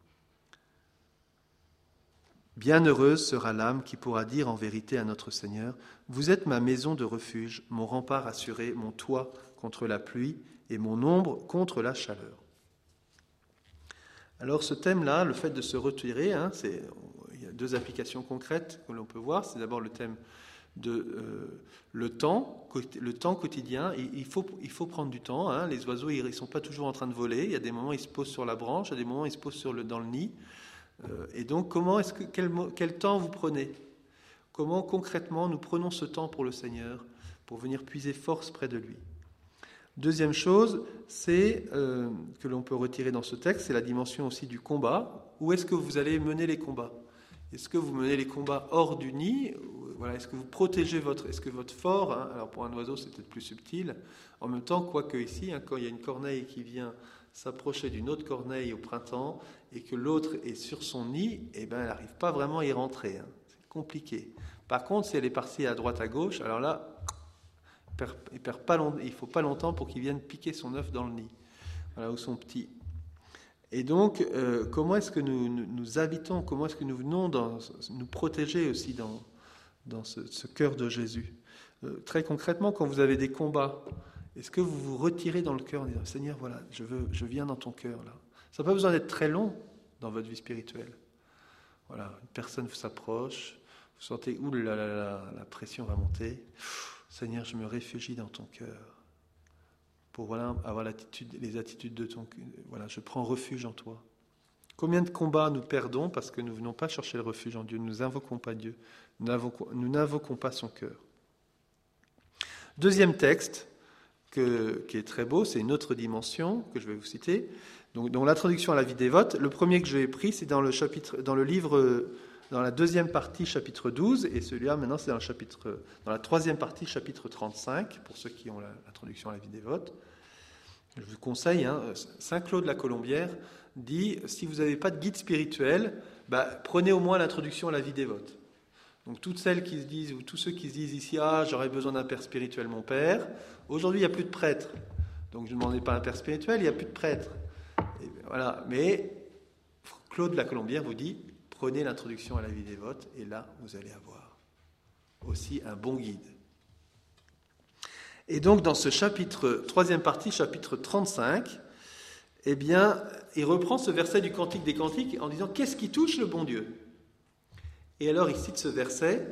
Bienheureuse sera l'âme qui pourra dire en vérité à notre Seigneur, « Vous êtes ma maison de refuge, mon rempart assuré, mon toit contre la pluie et mon ombre contre la chaleur. » Alors ce thème-là, le fait de se retirer, hein, c'est, il y a deux applications concrètes que l'on peut voir. C'est d'abord le thème de euh, le temps, le temps quotidien. Il, il, faut, il faut prendre du temps. Hein. Les oiseaux, ils ne sont pas toujours en train de voler. Il y a des moments, ils se posent sur la branche, il y a des moments, ils se posent sur le, dans le nid. Euh, et donc, comment est-ce que, quel, quel temps vous prenez ? Comment concrètement nous prenons ce temps pour le Seigneur, pour venir puiser force près de lui ? Deuxième chose, c'est euh, que l'on peut retirer dans ce texte, c'est la dimension aussi du combat. Où est-ce que vous allez mener les combats ? Est-ce que vous menez les combats hors du nid ? Voilà, est-ce que vous protégez votre... Est-ce que votre fort, hein, alors pour un oiseau c'est peut-être plus subtil, en même temps, quoique ici, hein, quand il y a une corneille qui vient s'approcher d'une autre corneille au printemps et que l'autre est sur son nid, eh ben, elle n'arrive pas vraiment à y rentrer. Hein. C'est compliqué. Par contre, si elle est partie à droite, à gauche, alors là, il perd, il perd pas long, il ne faut pas longtemps pour qu'il vienne piquer son œuf dans le nid, voilà, ou son petit. Et donc, euh, comment est-ce que nous, nous, nous habitons, comment est-ce que nous venons dans, nous protéger aussi dans, dans ce, ce cœur de Jésus ? euh, Très concrètement, quand vous avez des combats, est-ce que vous vous retirez dans le cœur en disant « Seigneur, voilà, je, veux, je viens dans ton cœur. » là. Ça n'a pas besoin d'être très long dans votre vie spirituelle. Voilà, une personne s'approche, vous sentez « Ouh là là là, la pression va monter. » Seigneur, je me réfugie dans ton cœur. pour voilà, avoir l'attitude, les attitudes de ton... Voilà, je prends refuge en toi. Combien de combats nous perdons parce que nous ne venons pas chercher le refuge en Dieu, nous n'invoquons pas Dieu, nous n'invoquons, nous n'invoquons pas son cœur. Deuxième texte, que, qui est très beau, c'est une autre dimension que je vais vous citer. Donc, dans l'introduction à la vie dévote, le premier que j'ai pris, c'est dans le chapitre, dans le livre, dans la deuxième partie, chapitre douze, et celui-là, maintenant, c'est dans le chapitre, dans la troisième partie, chapitre trente-cinq, pour ceux qui ont la, l'introduction à la vie dévote. Je vous conseille, hein, Saint Claude la Colombière dit, si vous n'avez pas de guide spirituel, bah, prenez au moins l'introduction à la vie dévote. Donc toutes celles qui se disent, ou tous ceux qui se disent ici, ah, j'aurais besoin d'un père spirituel, mon père. Aujourd'hui, il n'y a plus de prêtres. Donc je ne demandais pas un père spirituel, il n'y a plus de prêtres. Et voilà. Mais Claude la Colombière vous dit, prenez l'introduction à la vie dévote, et là, vous allez avoir aussi un bon guide. Et donc, dans ce chapitre, troisième partie, chapitre trente-cinq, eh bien, il reprend ce verset du Cantique des Cantiques en disant, qu'est-ce qui touche le bon Dieu ? Et alors, il cite ce verset,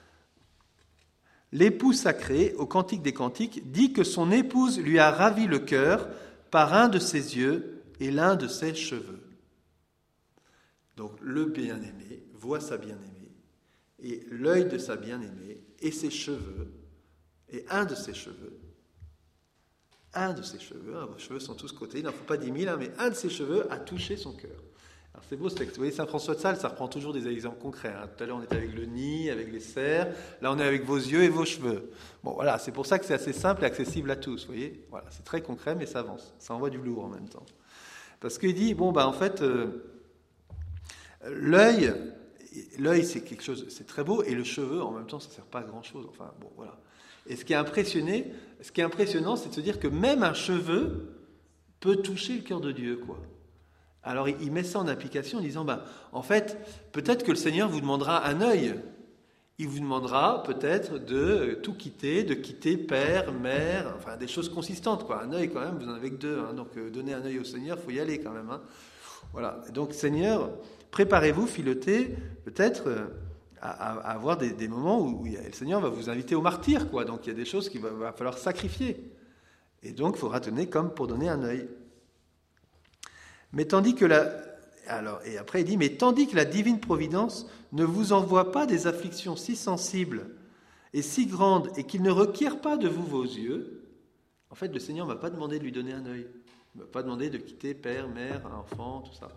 « L'époux sacré, au Cantique des Cantiques, dit que son épouse lui a ravi le cœur par un de ses yeux et l'un de ses cheveux. » Donc, le bien-aimé voit sa bien-aimée, et l'œil de sa bien-aimée, et ses cheveux, et un de ses cheveux, un de ses cheveux, hein, vos cheveux sont tous cotés, il n'en faut pas dix mille, hein, mais un de ses cheveux a touché son cœur. Alors c'est beau ce texte. Vous voyez, Saint François de Sales, ça reprend toujours des exemples concrets. Hein. Tout à l'heure, on était avec le nid, avec les cerfs. Là, on est avec vos yeux et vos cheveux. Bon, voilà, c'est pour ça que c'est assez simple et accessible à tous. Vous voyez, voilà, c'est très concret, mais ça avance. Ça envoie du lourd en même temps. Parce qu'il dit, bon, bah, en fait, euh, l'œil, l'œil, c'est quelque chose, c'est très beau, et le cheveu, en même temps, ça ne sert pas à grand-chose. Enfin, bon, voilà. Et ce qui est impressionné, ce qui est impressionnant, c'est de se dire que même un cheveu peut toucher le cœur de Dieu, quoi. Alors il met ça en application en disant, bah, en fait, peut-être que le Seigneur vous demandera un œil. Il vous demandera peut-être de tout quitter, de quitter père, mère, enfin des choses consistantes, quoi. Un œil quand même, vous en avez que deux, hein, donc euh, donner un œil au Seigneur, il faut y aller quand même. Hein. Voilà. Donc Seigneur, préparez-vous, filotez, peut-être euh, à, à avoir des, des moments où, où le Seigneur va vous inviter au martyre, quoi. Donc il y a des choses qu'il va, va falloir sacrifier. Et donc il faudra donner comme pour donner un œil. Mais tandis que la, alors, et après il dit, mais tandis que la divine providence ne vous envoie pas des afflictions si sensibles et si grandes et qu'il ne requiert pas de vous vos yeux, en fait le Seigneur ne va pas demander de lui donner un œil, il ne va pas demander de quitter père, mère, enfant, tout ça.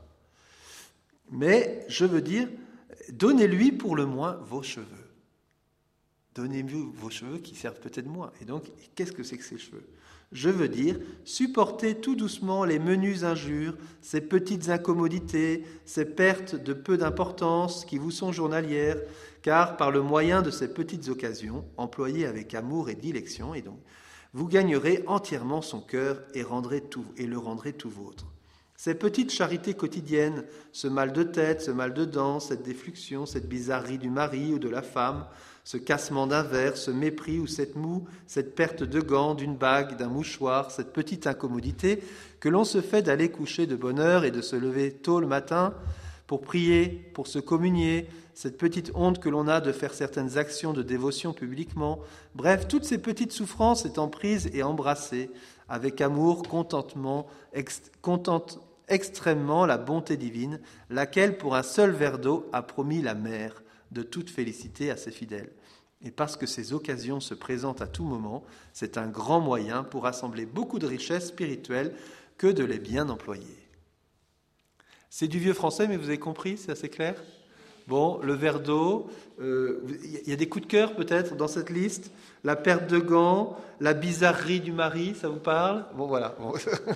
Mais je veux dire, donnez-lui pour le moins vos cheveux. Donnez-lui vos cheveux qui servent peut-être moins. Et donc, qu'est-ce que c'est que ces cheveux ? Je veux dire, supportez tout doucement les menues injures, ces petites incommodités, ces pertes de peu d'importance qui vous sont journalières, car par le moyen de ces petites occasions, employées avec amour et dilection, et donc, vous gagnerez entièrement son cœur et, rendrez tout, et le rendrez tout vôtre. Ces petites charités quotidiennes, ce mal de tête, ce mal de dents, cette défluxion, cette bizarrerie du mari ou de la femme, ce cassement d'un verre, ce mépris ou cette moue, cette perte de gants, d'une bague, d'un mouchoir, cette petite incommodité que l'on se fait d'aller coucher de bonne heure et de se lever tôt le matin pour prier, pour se communier, cette petite honte que l'on a de faire certaines actions de dévotion publiquement, bref, toutes ces petites souffrances étant prises et embrassées avec amour, contentement, ex- contente extrêmement la bonté divine, laquelle pour un seul verre d'eau a promis la mère de toute félicité à ses fidèles. Et parce que ces occasions se présentent à tout moment, c'est un grand moyen pour rassembler beaucoup de richesses spirituelles que de les bien employer. C'est du vieux français, mais vous avez compris, c'est assez clair ? Bon, le verre d'eau, il euh, y a des coups de cœur peut-être dans cette liste. La perte de gants, la bizarrerie du mari, ça vous parle ? Bon, voilà. Bon.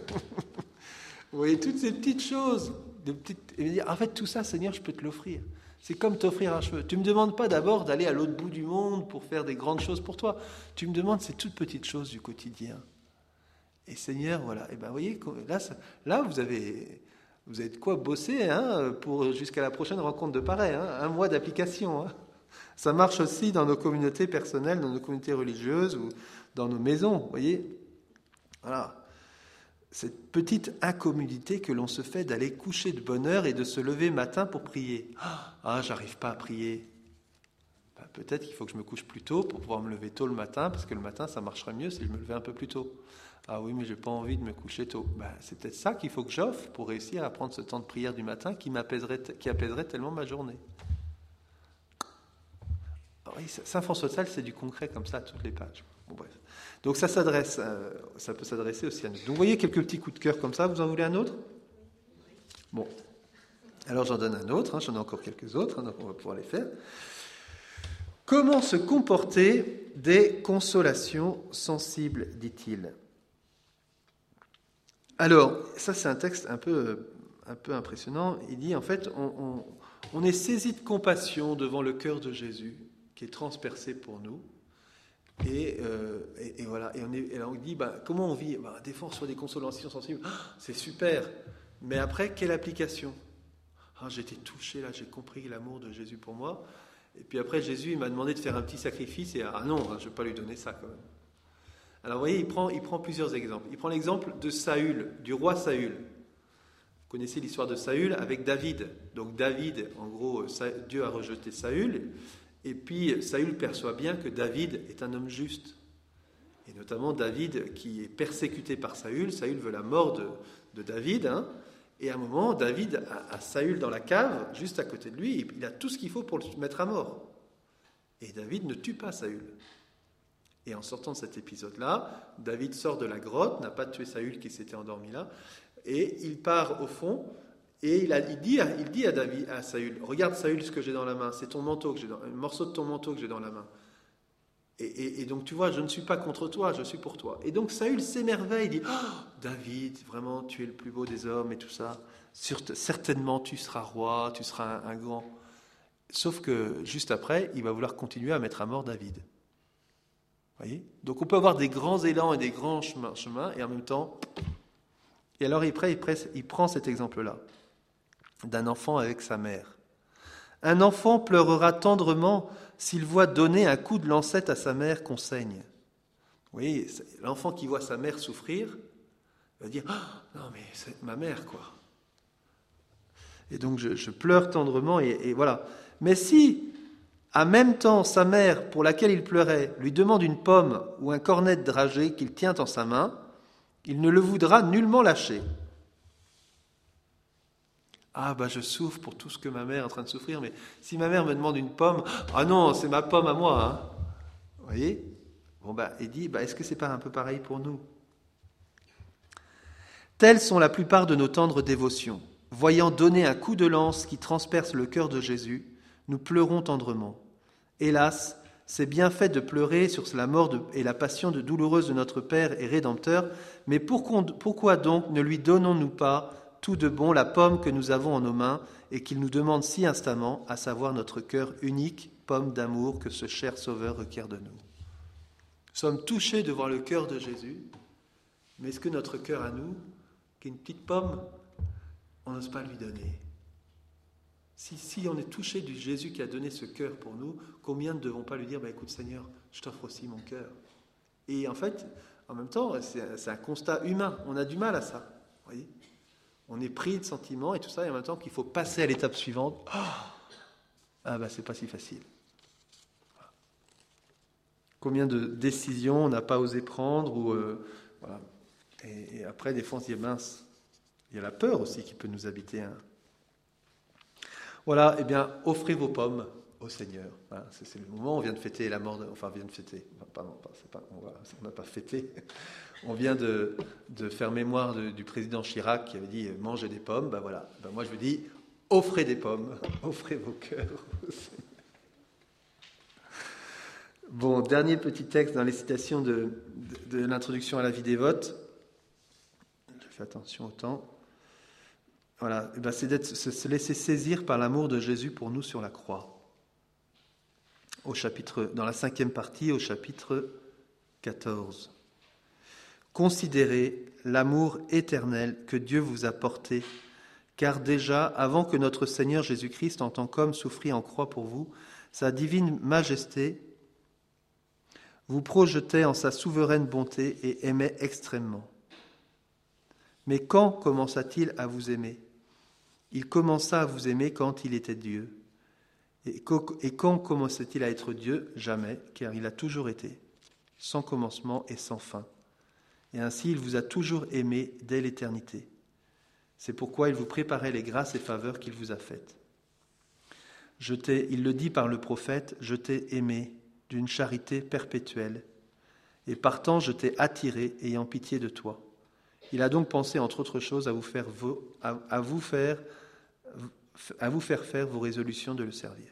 Vous voyez, toutes ces petites choses. De petites... Et dire, en fait, tout ça, Seigneur, je peux te l'offrir. C'est comme t'offrir un cheveu. Tu ne me demandes pas d'abord d'aller à l'autre bout du monde pour faire des grandes choses pour toi. Tu me demandes ces toutes petites choses du quotidien. Et Seigneur, voilà. Et ben, vous voyez, là, ça, là vous avez... Vous avez de quoi bosser hein, pour, jusqu'à la prochaine rencontre de pareil, hein, un mois d'application. Hein. Ça marche aussi dans nos communautés personnelles, dans nos communautés religieuses ou dans nos maisons, vous voyez. Voilà. Cette petite incommodité que l'on se fait d'aller coucher de bonne heure et de se lever matin pour prier. Ah, j'arrive pas à prier. ben, peut-être qu'il faut que je me couche plus tôt pour pouvoir me lever tôt le matin, parce que le matin, ça marcherait mieux si je me levais un peu plus tôt. Ah oui, mais je n'ai pas envie de me coucher tôt. Ben, c'est peut-être ça qu'il faut que j'offre pour réussir à prendre ce temps de prière du matin qui m'apaiserait, qui apaiserait tellement ma journée. Alors, oui, Saint François de Sales, c'est du concret comme ça à toutes les pages. Bon, bref. Donc ça s'adresse, euh, ça peut s'adresser aussi à nous. Donc vous voyez quelques petits coups de cœur comme ça. Vous en voulez un autre? Bon. Alors j'en donne un autre. Hein, j'en ai encore quelques autres, hein, donc on va pouvoir les faire. Comment se comporter des consolations sensibles, dit-il. Alors, ça c'est un texte un peu, un peu impressionnant. Il dit, en fait, on, on, on est saisi de compassion devant le cœur de Jésus, qui est transpercé pour nous. Et, euh, et, et voilà. Et on, est, et là on dit, bah, comment on vit? Bah, des fois, on reçoit des consolations sensibles. Ah, c'est super. Mais après, quelle application? Ah, j'ai été touché, là, j'ai compris l'amour de Jésus pour moi. Et puis après, Jésus il m'a demandé de faire un petit sacrifice. Et ah non, hein, je ne vais pas lui donner ça quand même. Alors vous voyez, il prend, il prend plusieurs exemples. Il prend l'exemple de Saül, du roi Saül. Vous connaissez l'histoire de Saül avec David. Donc David, en gros, Dieu a rejeté Saül. Et puis Saül perçoit bien que David est un homme juste. Et notamment David qui est persécuté par Saül. Saül veut la mort de, de David. Hein. Et à un moment, David a, a Saül dans la cave, juste à côté de lui. Il a tout ce qu'il faut pour le mettre à mort. Et David ne tue pas Saül. Et en sortant de cet épisode-là, David sort de la grotte, n'a pas tué Saül qui s'était endormi là, et il part au fond, et il, a, il, dit, à, il dit à, David, à Saül, regarde Saül ce que j'ai dans la main, c'est ton manteau que j'ai dans, un morceau de ton manteau que j'ai dans la main. Et, et, et donc tu vois, je ne suis pas contre toi, je suis pour toi. Et donc Saül s'émerveille, il dit, oh, David, vraiment tu es le plus beau des hommes et tout ça, certainement tu seras roi, tu seras un, un grand. Sauf que juste après, il va vouloir continuer à mettre à mort David. Voyez ? Donc on peut avoir des grands élans et des grands chemins, chemins et en même temps... Et alors il, il, il prend cet exemple-là, d'un enfant avec sa mère. Un enfant pleurera tendrement s'il voit donner un coup de lancette à sa mère qu'on saigne. Vous voyez, l'enfant qui voit sa mère souffrir va dire oh, « Non mais c'est ma mère, quoi !» Et donc je, je pleure tendrement et, et voilà. Mais si... En même temps, sa mère, pour laquelle il pleurait, lui demande une pomme ou un cornet de dragée qu'il tient en sa main, il ne le voudra nullement lâcher. Ah, bah je souffre pour tout ce que ma mère est en train de souffrir, mais si ma mère me demande une pomme, ah non, c'est ma pomme à moi. Hein. Vous voyez ? Bon, bah, il dit, bah, est-ce que c'est pas un peu pareil pour nous ? Telles sont la plupart de nos tendres dévotions. Voyant donner un coup de lance qui transperce le cœur de Jésus, nous pleurons tendrement. Hélas, c'est bien fait de pleurer sur la mort de, et la passion de douloureuse de notre Père et Rédempteur, mais pourquoi, pourquoi donc ne lui donnons-nous pas tout de bon la pomme que nous avons en nos mains et qu'il nous demande si instamment, à savoir notre cœur unique, pomme d'amour que ce cher Sauveur requiert de nous. Nous sommes touchés de voir le cœur de Jésus, mais est-ce que notre cœur à nous, qui est une petite pomme, on n'ose pas lui donner ? Si, si on est touché du Jésus qui a donné ce cœur pour nous, combien ne devons pas lui dire bah, « Écoute Seigneur, je t'offre aussi mon cœur ». Et en fait, en même temps, c'est, c'est un constat humain. On a du mal à ça. Voyez, on est pris de sentiments et tout ça, et en même temps qu'il faut passer à l'étape suivante. Oh ah bah c'est pas si facile. Voilà. Combien de décisions on n'a pas osé prendre ou euh, voilà. Et, et après, des fois, on se dit mince. Il y a la peur aussi qui peut nous habiter. Hein. Voilà, eh bien, offrez vos pommes au Seigneur. Voilà, c'est, c'est le moment, on vient de fêter la mort, de, enfin, on vient de fêter, enfin, pardon, c'est pas, on voilà, n'a pas fêté, on vient de, de faire mémoire de, du président Chirac qui avait dit « mangez des pommes », ben voilà, ben moi je vous dis « offrez des pommes, offrez vos cœurs au Seigneur ». Bon, dernier petit texte dans les citations de, de, de l'introduction à la vie dévote, je fais attention au temps. Voilà, ben c'est d'être, se laisser saisir par l'amour de Jésus pour nous sur la croix. Au chapitre, dans la cinquième partie, au chapitre quatorze. Considérez l'amour éternel que Dieu vous a porté, car déjà, avant que notre Seigneur Jésus-Christ, en tant qu'homme, souffrit en croix pour vous, sa divine majesté vous projetait en sa souveraine bonté et aimait extrêmement. Mais quand commença-t-il à vous aimer ? Il commença à vous aimer quand il était Dieu. Et quand commençait-il à être Dieu? Jamais, car il a toujours été, sans commencement et sans fin. Et ainsi, il vous a toujours aimé dès l'éternité. C'est pourquoi il vous préparait les grâces et faveurs qu'il vous a faites. Je t'ai, il le dit par le prophète, je t'ai aimé d'une charité perpétuelle. Et partant, je t'ai attiré, ayant pitié de toi. Il a donc pensé, entre autres choses, à vous faire, vos, à, à vous faire, à vous faire faire vos résolutions de le servir.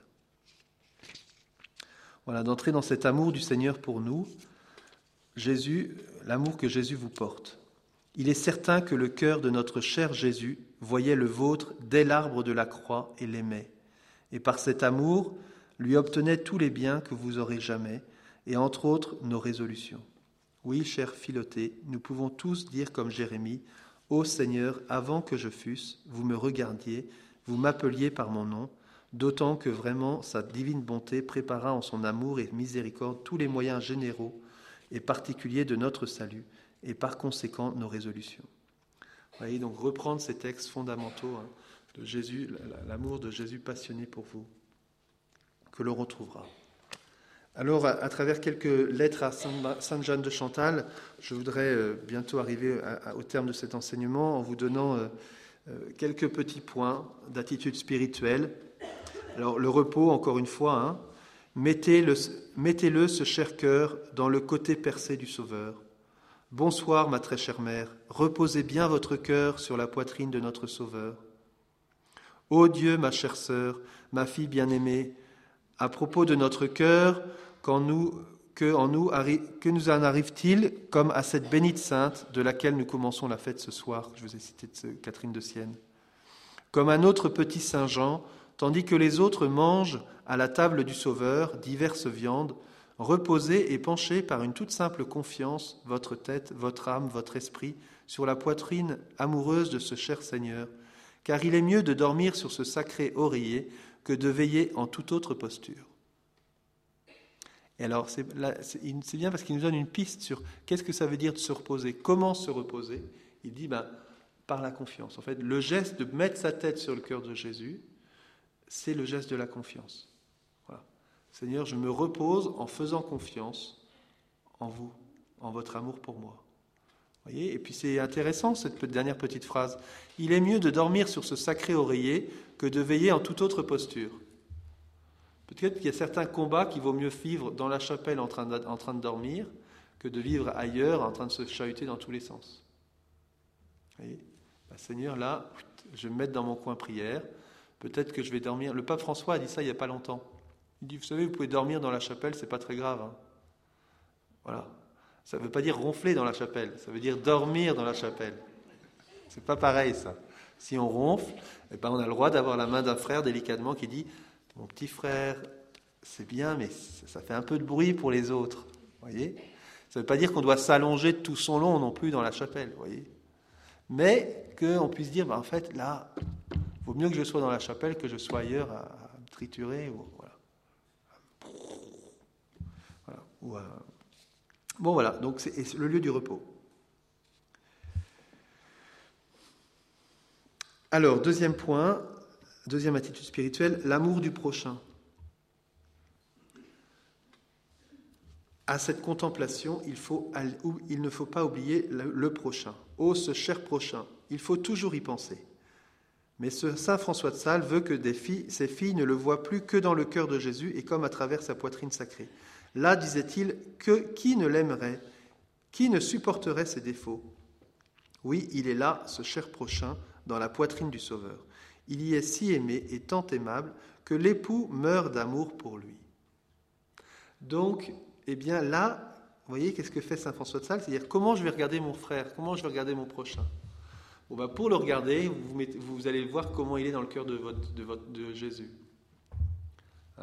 Voilà, d'entrer dans cet amour du Seigneur pour nous, Jésus, l'amour que Jésus vous porte. Il est certain que le cœur de notre cher Jésus voyait le vôtre dès l'arbre de la croix et l'aimait. Et par cet amour, lui obtenait tous les biens que vous aurez jamais, et entre autres nos résolutions. Oui, cher Philothée, nous pouvons tous dire comme Jérémie, « Ô Seigneur, avant que je fusse, vous me regardiez, vous m'appeliez par mon nom, d'autant que vraiment sa divine bonté prépara en son amour et miséricorde tous les moyens généraux et particuliers de notre salut, et par conséquent nos résolutions. » Vous voyez, donc reprendre ces textes fondamentaux hein, de Jésus, l'amour de Jésus passionné pour vous, que l'on retrouvera. Alors, à, à travers quelques lettres à Sainte Jeanne de Chantal, je voudrais euh, bientôt arriver à, à, au terme de cet enseignement en vous donnant euh, euh, quelques petits points d'attitude spirituelle. Alors, le repos, encore une fois, hein, mettez-le, mettez-le, ce cher cœur, dans le côté percé du Sauveur. Bonsoir, ma très chère mère, reposez bien votre cœur sur la poitrine de notre Sauveur. Ô Dieu, ma chère sœur, ma fille bien-aimée, à propos de notre cœur, qu'en nous, que, en nous, que nous en arrive-t-il comme à cette bénite sainte de laquelle nous commençons la fête ce soir, je vous ai cité de Catherine de Sienne, comme un autre petit Saint Jean, tandis que les autres mangent à la table du Sauveur diverses viandes, reposez et penchez par une toute simple confiance votre tête, votre âme, votre esprit sur la poitrine amoureuse de ce cher Seigneur, car il est mieux de dormir sur ce sacré oreiller que de veiller en toute autre posture. Et alors, c'est, là, c'est, c'est bien parce qu'il nous donne une piste sur qu'est-ce que ça veut dire de se reposer, comment se reposer. Il dit, ben, par la confiance. En fait, le geste de mettre sa tête sur le cœur de Jésus, c'est le geste de la confiance. Voilà. Seigneur, je me repose en faisant confiance en vous, en votre amour pour moi. Vous voyez ? Et puis c'est intéressant cette dernière petite phrase. Il est mieux de dormir sur ce sacré oreiller que de veiller en toute autre posture. Peut-être qu'il y a certains combats qu'il vaut mieux vivre dans la chapelle en train de, en train de dormir que de vivre ailleurs en train de se chahuter dans tous les sens. Vous voyez ? Ben, Seigneur, là, je vais me mettre dans mon coin prière. Peut-être que je vais dormir. Le pape François a dit ça il n'y a pas longtemps. Il dit, vous savez, vous pouvez dormir dans la chapelle, c'est pas très grave. Hein. Voilà. Ça ne veut pas dire ronfler dans la chapelle, ça veut dire dormir dans la chapelle. C'est pas pareil, ça. Si on ronfle, eh ben, on a le droit d'avoir la main d'un frère délicatement qui dit « Mon petit frère, c'est bien, mais ça fait un peu de bruit pour les autres. » Vous voyez ? Ça ne veut pas dire qu'on doit s'allonger de tout son long non plus dans la chapelle, vous voyez ? Mais qu'on puisse dire, ben, en fait, là, il vaut mieux que je sois dans la chapelle que je sois ailleurs à, à me triturer. Ou, voilà. Voilà. Ou à... Bon, voilà, donc c'est le lieu du repos. Alors, deuxième point, deuxième attitude spirituelle, l'amour du prochain. À cette contemplation, il, faut, il ne faut pas oublier le, le prochain. Oh, ce cher prochain, il faut toujours y penser. Mais ce saint François de Sales veut que des filles, ces filles ne le voient plus que dans le cœur de Jésus et comme à travers sa poitrine sacrée. Là, disait-il, que qui ne l'aimerait ? Qui ne supporterait ses défauts ? Oui, il est là, ce cher prochain, dans la poitrine du Sauveur. Il y est si aimé et tant aimable que l'époux meurt d'amour pour lui. Donc, eh bien là, vous voyez, qu'est-ce que fait saint François de Sales ? C'est-à-dire, comment je vais regarder mon frère ? Comment je vais regarder mon prochain ? Bon, ben, pour le regarder, vous, mettez, vous allez voir comment il est dans le cœur de, votre, de, votre, de Jésus. Hein ?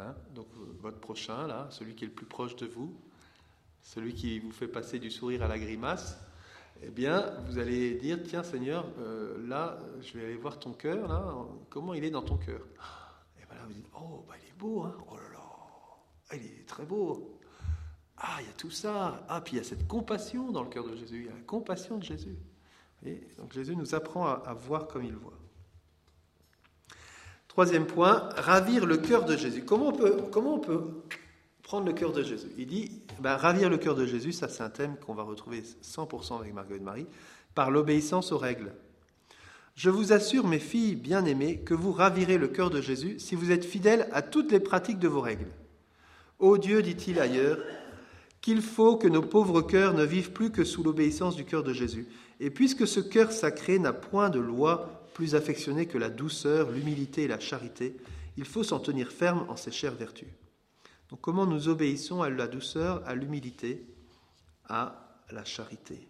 Donc, votre prochain, là, celui qui est le plus proche de vous, celui qui vous fait passer du sourire à la grimace, eh bien, vous allez dire, tiens Seigneur, euh, là, je vais aller voir ton cœur, là, comment il est dans ton cœur ? Et bien là, vous dites, oh, bah, il est beau, hein ? Oh là là, il est très beau. Ah, il y a tout ça. Ah, puis il y a cette compassion dans le cœur de Jésus, il y a la compassion de Jésus. Et donc Jésus nous apprend à, à voir comme il voit. Troisième point, ravir le cœur de Jésus. Comment on peut, comment on peut prendre le cœur de Jésus? Il dit, ben, ravir le cœur de Jésus, ça c'est un thème qu'on va retrouver cent pour cent avec Marguerite Marie, par l'obéissance aux règles. Je vous assure, mes filles bien-aimées, que vous ravirez le cœur de Jésus si vous êtes fidèles à toutes les pratiques de vos règles. Ô Dieu, dit-il ailleurs, qu'il faut que nos pauvres cœurs ne vivent plus que sous l'obéissance du cœur de Jésus. Et puisque ce cœur sacré n'a point de loi plus affectionnée que la douceur, l'humilité et la charité, il faut s'en tenir ferme en ces chères vertus. Donc comment nous obéissons à la douceur, à l'humilité, à la charité.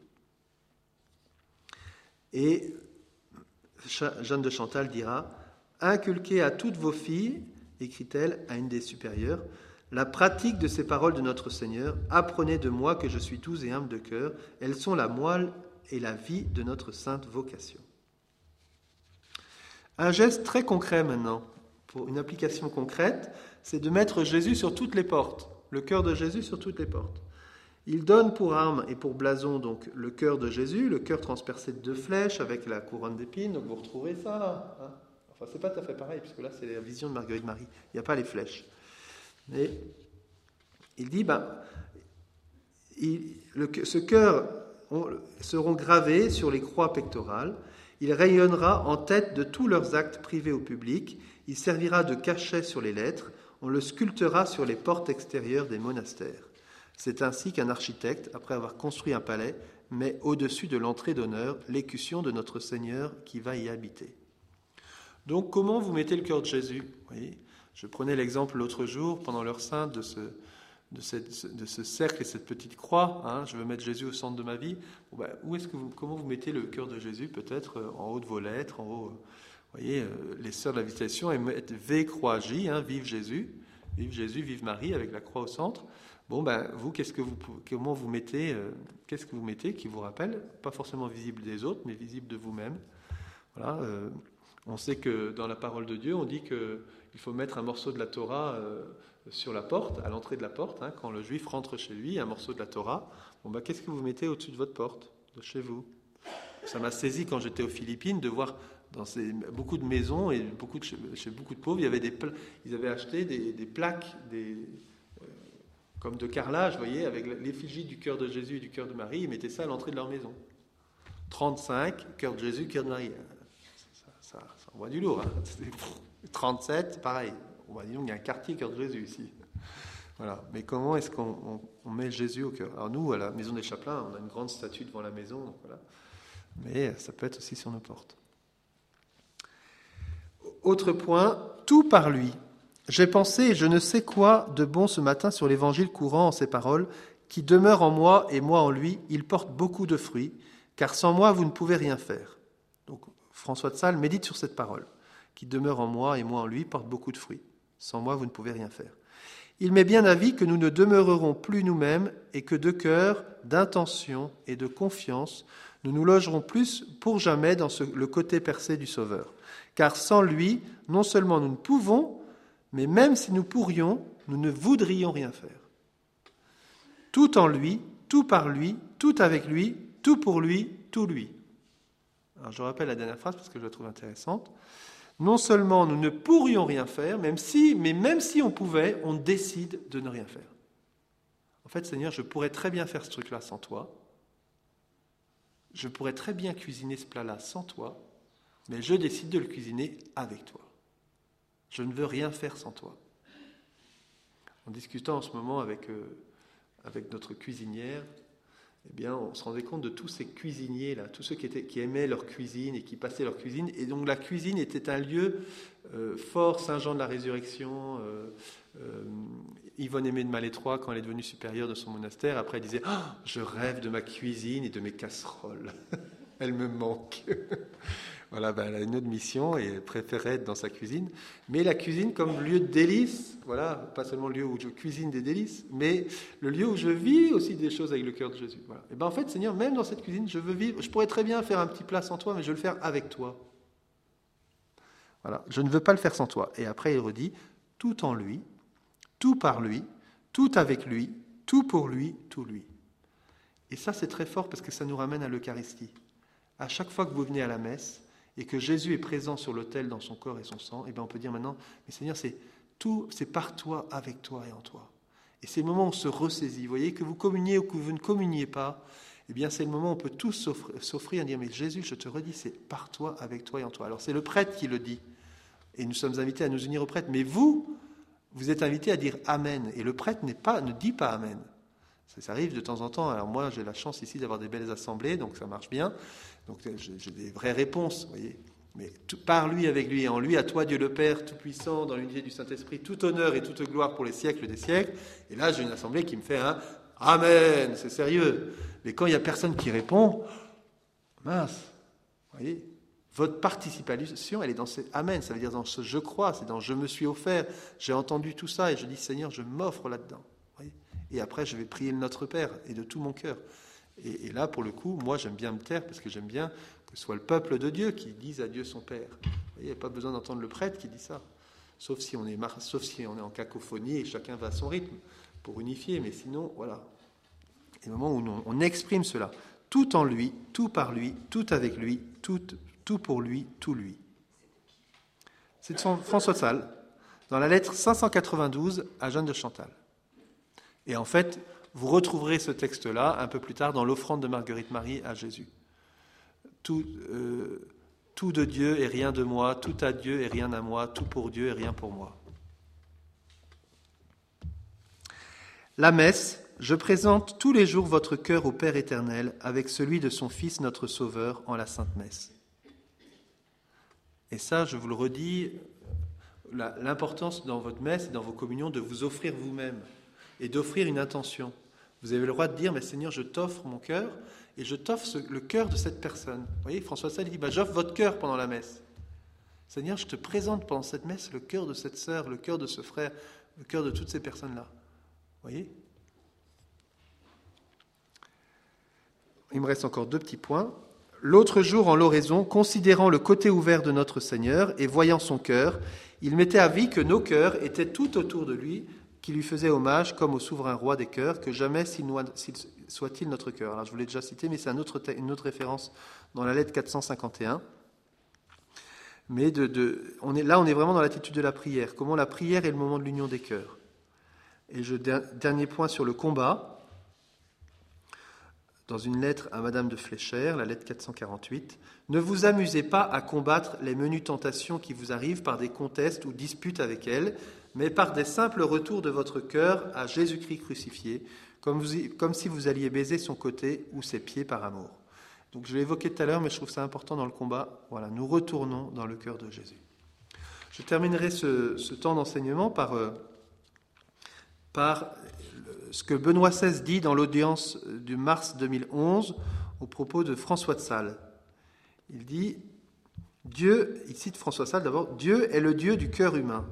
Et Jeanne de Chantal dira « Inculquez à toutes vos filles, écrit-elle à une des supérieures, la pratique de ces paroles de notre Seigneur. Apprenez de moi que je suis douce et humble de cœur. Elles sont la moelle et la vie de notre sainte vocation. » Un geste très concret maintenant, pour une application concrète, c'est de mettre Jésus sur toutes les portes, le cœur de Jésus sur toutes les portes. Il donne pour arme et pour blason donc le cœur de Jésus, le cœur transpercé de deux flèches avec la couronne d'épines, donc vous retrouvez ça là. Hein, enfin, c'est pas tout à fait pareil, puisque là c'est la vision de Marguerite Marie, il n'y a pas les flèches. Mais il dit, ben, il, le, ce cœur on, seront gravés sur les croix pectorales. Il rayonnera en tête de tous leurs actes privés ou publics. Il servira de cachet sur les lettres. On le sculptera sur les portes extérieures des monastères. C'est ainsi qu'un architecte, après avoir construit un palais, met au-dessus de l'entrée d'honneur l'écusson de notre Seigneur qui va y habiter. Donc, comment vous mettez le cœur de Jésus ? Vous voyez, je prenais l'exemple l'autre jour, pendant l'heure sainte, de ce, de, cette, de ce cercle et cette petite croix. Hein, je veux mettre Jésus au centre de ma vie. Bon, ben, où est-ce que vous, comment vous mettez le cœur de Jésus ? Peut-être euh, en haut de vos lettres, en haut. Euh, vous voyez, euh, les sœurs de la Visitation, elles mettent V, croix, J, hein, vive Jésus, vive Jésus, vive Marie, avec la croix au centre. Bon, ben, vous, qu'est-ce que vous, comment vous mettez, euh, qu'est-ce que vous mettez qui vous rappelle, pas forcément visible des autres, mais visible de vous-même. Voilà. Euh, on sait que dans la parole de Dieu, on dit qu'il faut mettre un morceau de la Torah euh, sur la porte, à l'entrée de la porte, hein, quand le Juif rentre chez lui, un morceau de la Torah. Bon, ben, qu'est-ce que vous mettez au-dessus de votre porte, de chez vous ? Ça m'a saisi quand j'étais aux Philippines de voir dans ces, beaucoup de maisons et beaucoup de, chez, chez beaucoup de pauvres, il y avait des, ils avaient acheté des, des plaques, des comme de carrelage, vous voyez, avec l'effigie du cœur de Jésus et du cœur de Marie, ils mettaient ça à l'entrée de leur maison. trente-cinq, cœur de Jésus, cœur de Marie. Ça, ça, ça envoie du lourd. Hein. trente-sept, pareil. On va dire qu'il y a un quartier cœur de Jésus ici. Voilà. Mais comment est-ce qu'on on, on met Jésus au cœur ? Alors nous, à la Maison des Chapelains, on a une grande statue devant la maison. Donc voilà. Mais ça peut être aussi sur nos portes. Autre point, tout par lui. J'ai pensé, je ne sais quoi de bon ce matin sur l'évangile courant en ces paroles, qui demeure en moi et moi en lui, il porte beaucoup de fruits, car sans moi vous ne pouvez rien faire. Donc François de Sales médite sur cette parole, qui demeure en moi et moi en lui, porte beaucoup de fruits. Sans moi vous ne pouvez rien faire. Il m'est bien avis que nous ne demeurerons plus nous-mêmes et que de cœur, d'intention et de confiance, nous nous logerons plus pour jamais dans ce, le côté percé du Sauveur. Car sans lui, non seulement nous ne pouvons, mais même si nous pourrions, nous ne voudrions rien faire. Tout en lui, tout par lui, tout avec lui, tout pour lui, tout lui. Alors je rappelle la dernière phrase parce que je la trouve intéressante. Non seulement nous ne pourrions rien faire, même si, mais même si on pouvait, on décide de ne rien faire. En fait, Seigneur, je pourrais très bien faire ce truc-là sans toi. Je pourrais très bien cuisiner ce plat-là sans toi, mais je décide de le cuisiner avec toi. Je ne veux rien faire sans toi. En discutant en ce moment avec, euh, avec notre cuisinière, eh bien, on se rendait compte de tous ces cuisiniers-là, tous ceux qui, étaient, qui aimaient leur cuisine et qui passaient leur cuisine. Et donc la cuisine était un lieu euh, fort, Saint-Jean de la Résurrection, euh, euh, Yvonne Aimée de Malétroit, quand elle est devenue supérieure de son monastère, après elle disait oh, « Je rêve de ma cuisine et de mes casseroles. Elle me manque. » Voilà, ben, elle a une autre mission et elle préférait être dans sa cuisine. Mais la cuisine comme lieu de délices, voilà, pas seulement le lieu où je cuisine des délices, mais le lieu où je vis aussi des choses avec le cœur de Jésus. Voilà. Et ben en fait, Seigneur, même dans cette cuisine, je veux vivre. Je pourrais très bien faire un petit plat sans toi, mais je veux le faire avec toi. Voilà, je ne veux pas le faire sans toi. Et après, il redit tout en lui, tout par lui, tout avec lui, tout pour lui, tout lui. Et ça, c'est très fort parce que ça nous ramène à l'Eucharistie. À chaque fois que vous venez à la messe, et que Jésus est présent sur l'autel dans son corps et son sang, et bien on peut dire maintenant, mais Seigneur, c'est tout, c'est par toi, avec toi et en toi. Et c'est le moment où on se ressaisit. Vous voyez, que vous communiez ou que vous ne communiez pas, eh bien c'est le moment où on peut tous s'offrir, s'offrir et dire, mais Jésus, je te redis, c'est par toi, avec toi et en toi. Alors c'est le prêtre qui le dit, et nous sommes invités à nous unir au prêtre, mais vous, vous êtes invités à dire Amen, et le prêtre n'est pas, ne dit pas Amen. Ça, ça arrive de temps en temps. Alors moi, j'ai la chance ici d'avoir des belles assemblées, donc ça marche bien. Donc j'ai, j'ai des vraies réponses, vous voyez. Mais tout, par lui, avec lui et en lui, à toi Dieu le Père Tout-Puissant, dans l'unité du Saint-Esprit, tout honneur et toute gloire pour les siècles des siècles. Et là, j'ai une assemblée qui me fait un Amen, c'est sérieux. Mais quand il n'y a personne qui répond, mince, vous voyez, votre participation, elle est dans ce Amen, ça veut dire dans ce je crois, c'est dans je me suis offert, j'ai entendu tout ça et je dis Seigneur, je m'offre là-dedans. Vous voyez. Et après, je vais prier le Notre Père et de tout mon cœur. Et, et là, pour le coup, moi, j'aime bien me taire parce que j'aime bien que ce soit le peuple de Dieu qui dise à Dieu son Père. Vous voyez, il n'y a pas besoin d'entendre le prêtre qui dit ça. Sauf si on est, mar... Sauf si on est en cacophonie et chacun va à son rythme pour unifier. Mais sinon, voilà. Et le moment où on, on exprime cela, tout en lui, tout par lui, tout avec lui, tout, tout pour lui, tout lui. C'est de son François de Sales, dans la lettre cinq cent quatre-vingt-douze à Jeanne de Chantal. Et en fait, vous retrouverez ce texte-là un peu plus tard dans l'offrande de Marguerite Marie à Jésus. Tout, euh, tout de Dieu et rien de moi, tout à Dieu et rien à moi, tout pour Dieu et rien pour moi. La messe, je présente tous les jours votre cœur au Père éternel avec celui de son Fils notre Sauveur en la Sainte Messe. Et ça, je vous le redis, la, l'importance dans votre messe et dans vos communions de vous offrir vous-même et d'offrir une intention. Vous avez le droit de dire, mais Seigneur, je t'offre mon cœur et je t'offre ce, le cœur de cette personne. Vous voyez, François de Sales dit, bah, j'offre votre cœur pendant la messe. Seigneur, je te présente pendant cette messe le cœur de cette sœur, le cœur de ce frère, le cœur de toutes ces personnes-là. Vous voyez ? Il me reste encore deux petits points. L'autre jour, en l'oraison, considérant le côté ouvert de notre Seigneur et voyant son cœur, il mettait à vie que nos cœurs étaient tout autour de lui, qui lui faisait hommage comme au souverain roi des cœurs, que jamais s'il soit-il notre cœur. Alors je vous l'ai déjà cité, mais c'est un autre, une autre référence dans la lettre quatre cent cinquante et un. Mais de, de, on est, là, on est vraiment dans l'attitude de la prière. Comment la prière est le moment de l'union des cœurs. Et je, dernier point sur le combat. Dans une lettre à Madame de Fléchère, la lettre quatre cent quarante-huit, « Ne vous amusez pas à combattre les menues tentations qui vous arrivent par des contests ou disputes avec elles, mais par des simples retours de votre cœur à Jésus-Christ crucifié, comme, vous, comme si vous alliez baiser son côté ou ses pieds par amour. » Donc je l'ai évoqué tout à l'heure, mais je trouve ça important dans le combat. Voilà, nous retournons dans le cœur de Jésus. Je terminerai ce, ce temps d'enseignement par, euh, par ce que Benoît seize dit dans l'audience du mars deux mille onze au propos de François de Sales. Il dit, Dieu, il cite François de Sales d'abord, Dieu est le Dieu du cœur humain.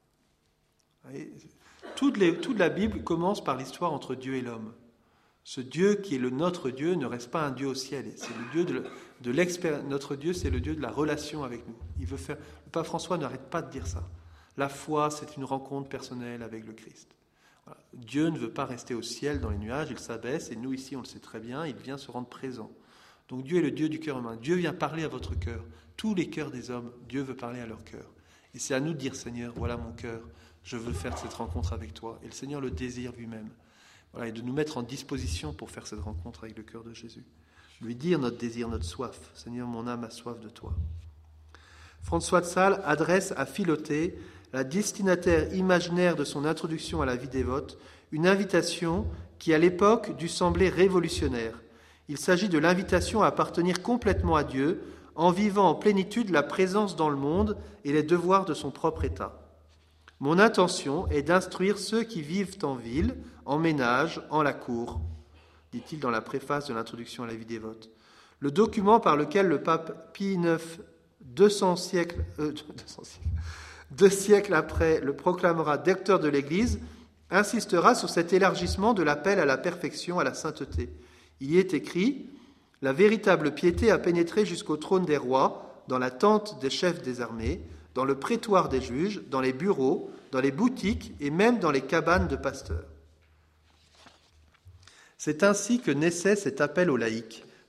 Voyez, toute, les, toute la Bible commence par l'histoire entre Dieu et l'homme. Ce Dieu qui est le notre Dieu ne reste pas un Dieu au ciel. C'est le Dieu de, de l'expérience. Notre Dieu, c'est le Dieu de la relation avec nous. Il veut faire. Le pape François n'arrête pas de dire ça. La foi, c'est une rencontre personnelle avec le Christ. Voilà. Dieu ne veut pas rester au ciel dans les nuages, il s'abaisse, et nous ici on le sait très bien, il vient se rendre présent. Donc Dieu est le Dieu du cœur humain. Dieu vient parler à votre cœur. Tous les cœurs des hommes, Dieu veut parler à leur cœur. Et c'est à nous de dire, Seigneur, voilà mon cœur, je veux faire cette rencontre avec toi. Et le Seigneur le désire lui-même. Voilà, et de nous mettre en disposition pour faire cette rencontre avec le cœur de Jésus. Lui dire notre désir, notre soif. Seigneur, mon âme a soif de toi. François de Sales adresse à Philothée, la destinataire imaginaire de son introduction à la vie dévote, une invitation qui, à l'époque, dut sembler révolutionnaire. Il s'agit de l'invitation à appartenir complètement à Dieu, en vivant en plénitude la présence dans le monde et les devoirs de son propre état. Mon intention est d'instruire ceux qui vivent en ville, en ménage, en la cour, dit-il dans la préface de l'introduction à la vie dévote. Le document par lequel le pape Pie neuf, deux cents siècles, euh, deux cents siècles, deux siècles après, le proclamera docteur de l'Église, insistera sur cet élargissement de l'appel à la perfection, à la sainteté. Il y est écrit « La véritable piété a pénétré jusqu'au trône des rois, dans la tente des chefs des armées, dans le prétoire des juges, dans les bureaux, dans les boutiques et même dans les cabanes de pasteurs. » C'est ainsi que naissait cet appel aux laïcs,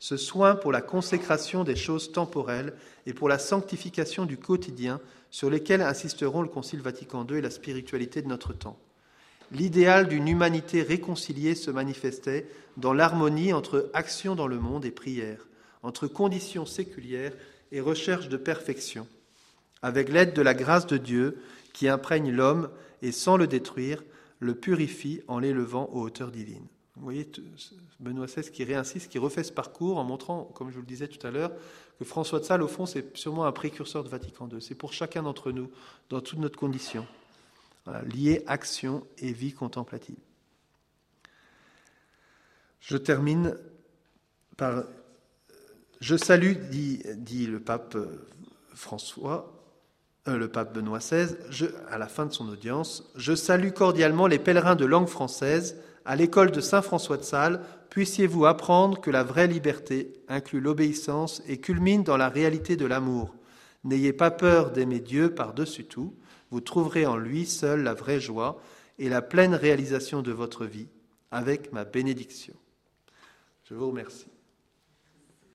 ce soin pour la consécration des choses temporelles et pour la sanctification du quotidien sur lesquels insisteront le Concile Vatican deux et la spiritualité de notre temps. L'idéal d'une humanité réconciliée se manifestait dans l'harmonie entre action dans le monde et prière, entre conditions séculières et recherche de perfection, avec l'aide de la grâce de Dieu qui imprègne l'homme et, sans le détruire, le purifie en l'élevant aux hauteurs divines. Vous voyez, Benoît seize qui réinsiste, qui refait ce parcours en montrant, comme je vous le disais tout à l'heure, que François de Sales, au fond, c'est sûrement un précurseur de Vatican deux. C'est pour chacun d'entre nous, dans toute notre condition. Voilà, lier action et vie contemplative. Je termine par « Je salue », dit, dit le pape François, euh, le pape Benoît seize, je, à la fin de son audience, « Je salue cordialement les pèlerins de langue française. À l'école de Saint François de Sales, puissiez-vous apprendre que la vraie liberté inclut l'obéissance et culmine dans la réalité de l'amour. N'ayez pas peur d'aimer Dieu par-dessus tout. Vous trouverez en lui seul la vraie joie et la pleine réalisation de votre vie, avec ma bénédiction. » Je vous remercie.